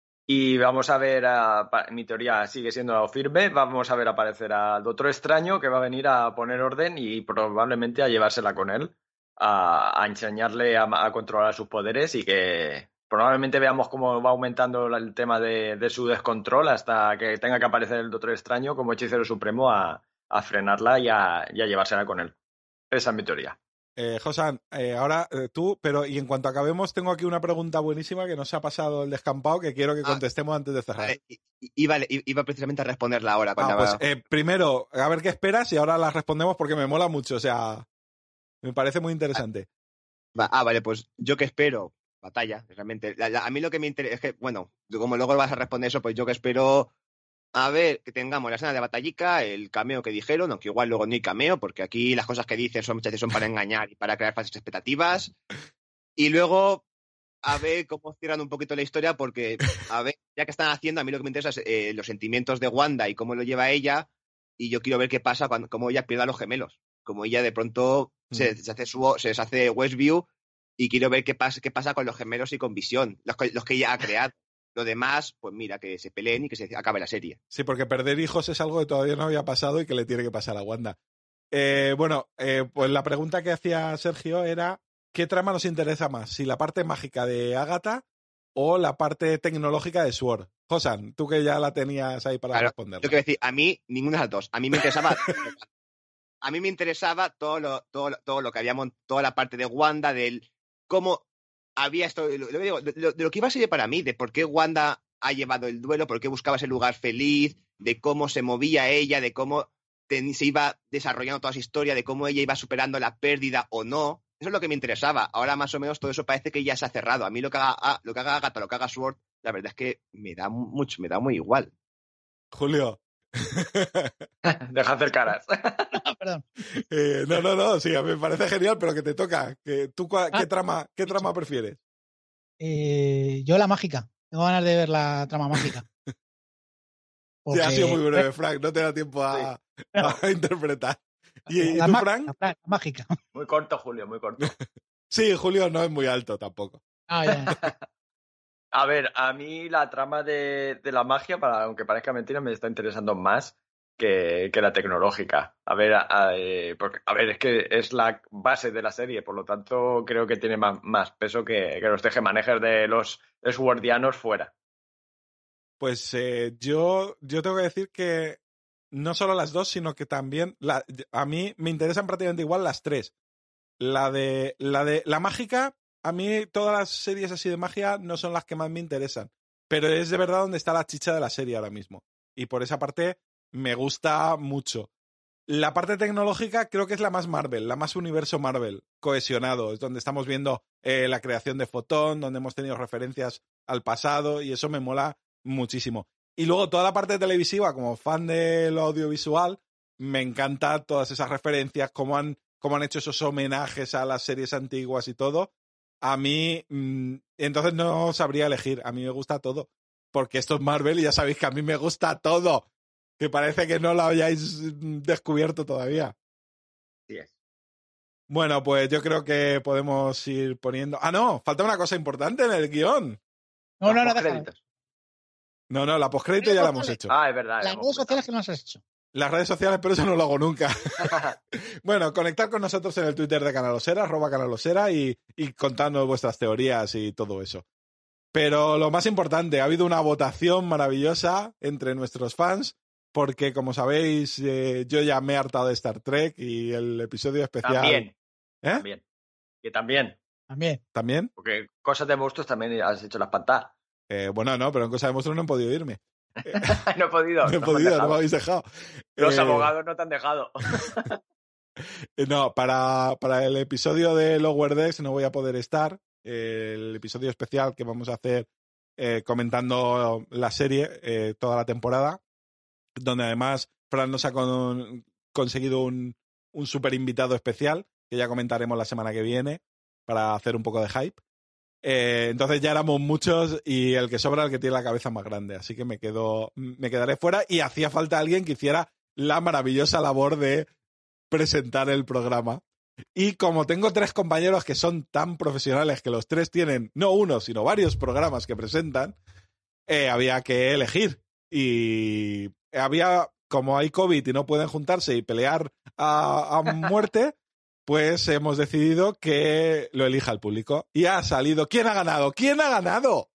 Y vamos a ver, a, mi teoría sigue siendo firme, vamos a ver aparecer al Doctor Extraño, que va a venir a poner orden y probablemente a llevársela con él, a, a enseñarle a, a controlar sus poderes y que probablemente veamos cómo va aumentando el tema de, de su descontrol hasta que tenga que aparecer el Doctor Extraño como hechicero supremo a, a frenarla y a, y a llevársela con él. Esa es mi teoría. Eh, Josan, eh, ahora eh, tú, pero y en cuanto acabemos, tengo aquí una pregunta buenísima que nos ha pasado el descampado que quiero que contestemos ah, antes de cerrar. Eh, iba, iba precisamente a responderla ahora. Ah, pues, eh, primero, a ver qué esperas y ahora la respondemos porque me mola mucho, o sea, me parece muy interesante. Ah, ah vale, pues yo que espero, batalla, realmente. La, la, a mí lo que me interesa es que, bueno, como luego vas a responder eso, pues yo que espero... A ver, que tengamos la escena de batallica, el cameo que dijeron, aunque igual luego no hay cameo, porque aquí las cosas que dicen son muchas veces son para engañar y para crear falsas expectativas. Y luego, a ver cómo cierran un poquito la historia, porque, a ver, ya que están haciendo, a mí lo que me interesa es eh, los sentimientos de Wanda y cómo lo lleva ella, y yo quiero ver qué pasa cuando cómo ella pierda a los gemelos. Como ella de pronto mm. se, se, hace su, se deshace Westview, y quiero ver qué pasa, qué pasa con los gemelos y con Visión, los que, los que ella ha creado. Lo demás, pues mira, que se peleen y que se acabe la serie. Sí, porque perder hijos es algo que todavía no había pasado y que le tiene que pasar a Wanda. Eh, bueno, eh, pues la pregunta que hacía Sergio era ¿qué trama nos interesa más? ¿Si la parte mágica de Agatha o la parte tecnológica de Sword. Josan, tú que ya la tenías ahí para Claro, responderla. Yo quiero decir, a mí, ninguna de las dos. A mí me interesaba. a mí me interesaba todo lo, todo, lo- todo lo que había montado, toda la parte de Wanda, del cómo había esto, lo, lo que digo, de, lo, de lo que iba a ser para mí, de por qué Wanda ha llevado el duelo, por qué buscaba ese lugar feliz, de cómo se movía ella, de cómo ten- se iba desarrollando toda esa historia, de cómo ella iba superando la pérdida o no. Eso es lo que me interesaba. Ahora más o menos todo eso parece que ya se ha cerrado. A mí lo que haga, ah, lo que haga Agatha, lo que haga Sword, la verdad es que me da mucho, me da muy igual. Julio. Deja hacer caras. Ah, perdón. Eh, no, no, no, sí, a mí me parece genial, pero que te toca. Que, ¿Tú cua- qué, Ah, trama, qué trama prefieres? Eh, yo la mágica. Tengo ganas de ver la trama mágica. Sí, ha sido muy Porque- breve, Frank, no te da tiempo a, a interpretar. ¿Y, y la tú, ma- Frank? la fra- la mágica. Muy corto, Julio, muy corto. Sí, Julio no es muy alto tampoco. Ah, ya. A ver, a mí la trama de, de la magia, para, aunque parezca mentira, me está interesando más que, que la tecnológica. A ver, a, a, eh, porque, a ver, es que es la base de la serie, por lo tanto creo que tiene más, más peso que, que los tejemanejes de los Swordianos fuera. Pues eh, yo, yo tengo que decir que no solo las dos, sino que también la- a mí me interesan prácticamente igual las tres. La de la de la mágica, a mí todas las series así de magia no son las que más me interesan, pero es de verdad donde está la chicha de la serie ahora mismo. Y por esa parte me gusta mucho. La parte tecnológica creo que es la más Marvel, la más universo Marvel, cohesionado. Es donde estamos viendo eh, la creación de Fotón, donde hemos tenido referencias al pasado y eso me mola muchísimo. Y luego toda la parte televisiva, como fan de lo audiovisual, me encanta todas esas referencias, cómo han, cómo han hecho esos homenajes a las series antiguas y todo. A mí, mmm, entonces no sabría elegir. A mí me gusta todo. Porque esto es Marvel y ya sabéis que a mí me gusta todo. Que parece que no lo hayáis descubierto todavía. Sí es. Bueno, pues yo creo que podemos ir poniendo... Ah, no, falta una cosa importante en el guión. No, no, no, Los déjalo. créditos. No, no, la postcrédito ya la hemos hecho. Ah, es verdad. Las hemos redes sociales comentado. que no has hecho. Las redes sociales, pero eso no lo hago nunca. Bueno, conectad con nosotros en el Twitter de Canalosera, arroba Canalosera, y, y contadnos vuestras teorías y todo eso. Pero lo más importante, ha habido una votación maravillosa entre nuestros fans, porque como sabéis, eh, yo ya me he hartado de Star Trek y el episodio especial... También. ¿Eh? También. Que también. También. ¿También? Porque cosas de monstruos también has hecho las patas. Eh, bueno, no, pero en Cosa de Monstruos no he podido irme. No he podido. No he me han podido, no dejado. me habéis dejado. Los Eh, abogados no te han dejado. Eh, No, para, para el episodio de Lower Decks no voy a poder estar. Eh, el episodio especial que vamos a hacer eh, comentando la serie eh, toda la temporada, donde además Fran nos ha con- conseguido un, un super invitado especial, que ya comentaremos la semana que viene, para hacer un poco de hype. Eh, entonces ya éramos muchos y el que sobra es el que tiene la cabeza más grande, así que me quedo, me quedaré fuera y hacía falta alguien que hiciera la maravillosa labor de presentar el programa. Y como tengo tres compañeros que son tan profesionales que los tres tienen no uno, sino varios programas que presentan, eh, había que elegir. Y había, como hay COVID y no pueden juntarse y pelear a, a muerte, pues hemos decidido que lo elija el público. Y ha salido. ¿Quién ha ganado? ¿Quién ha ganado?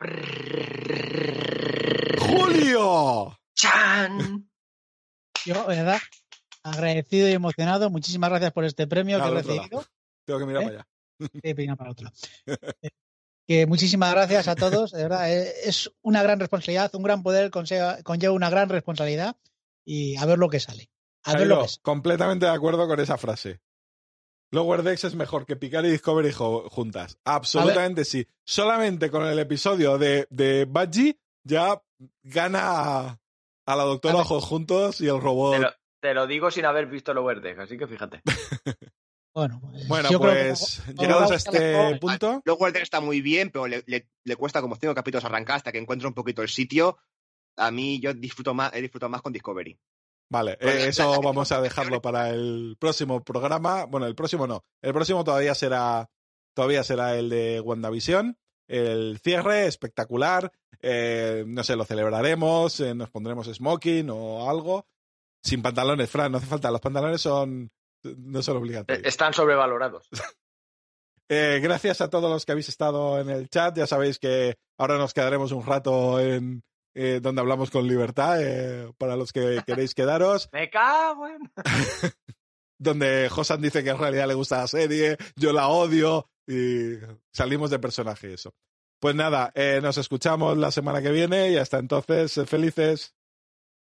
¡Julio! ¡Chan! Yo, ¿verdad? Agradecido y emocionado. Muchísimas gracias por este premio que Al he otro lado. recibido. Tengo que mirar ¿Eh? para allá. Eh, venga, para otro. Eh, que muchísimas gracias a todos. De verdad, eh, es una gran responsabilidad, un gran poder conlleva, conlleva una gran responsabilidad. Y a ver lo que sale. A ver Jairo, lo que sale. completamente de acuerdo con esa frase. Lower Decks es mejor que Picard y Discovery jo- juntas. Absolutamente sí. Solamente con el episodio de, de Budgie ya gana a, a la doctora A ver. Ojos Juntos y el robot. Te lo, te lo digo sin haber visto Lower Decks, así que fíjate. Bueno, pues, Bueno, yo creo que pues como- llegados como a este vamos punto, Luego el deck está muy bien, pero le, le, le cuesta como cinco capítulos arrancar hasta que encuentre un poquito el sitio. A mí yo disfruto más, he disfrutado más con Discovery. vale, Pues, eh, la- eso la- vamos a dejarlo para el próximo programa. Bueno, el próximo no. El próximo todavía será, todavía será el de WandaVision. El cierre espectacular. Eh, no sé, lo celebraremos. Eh, nos pondremos smoking o algo. Sin pantalones, Fran, no hace falta. Los pantalones son no son Eh, obligatorios. Están sobrevalorados. Eh, gracias a todos los que habéis estado en el chat. Ya sabéis que ahora nos quedaremos un rato en eh, donde hablamos con libertad, eh, para los que queréis quedaros. ¡Me cago en... Donde Josan dice que en realidad le gusta la serie, yo la odio y salimos de personaje eso. Pues nada, eh, nos escuchamos la semana que viene y hasta entonces, sed felices.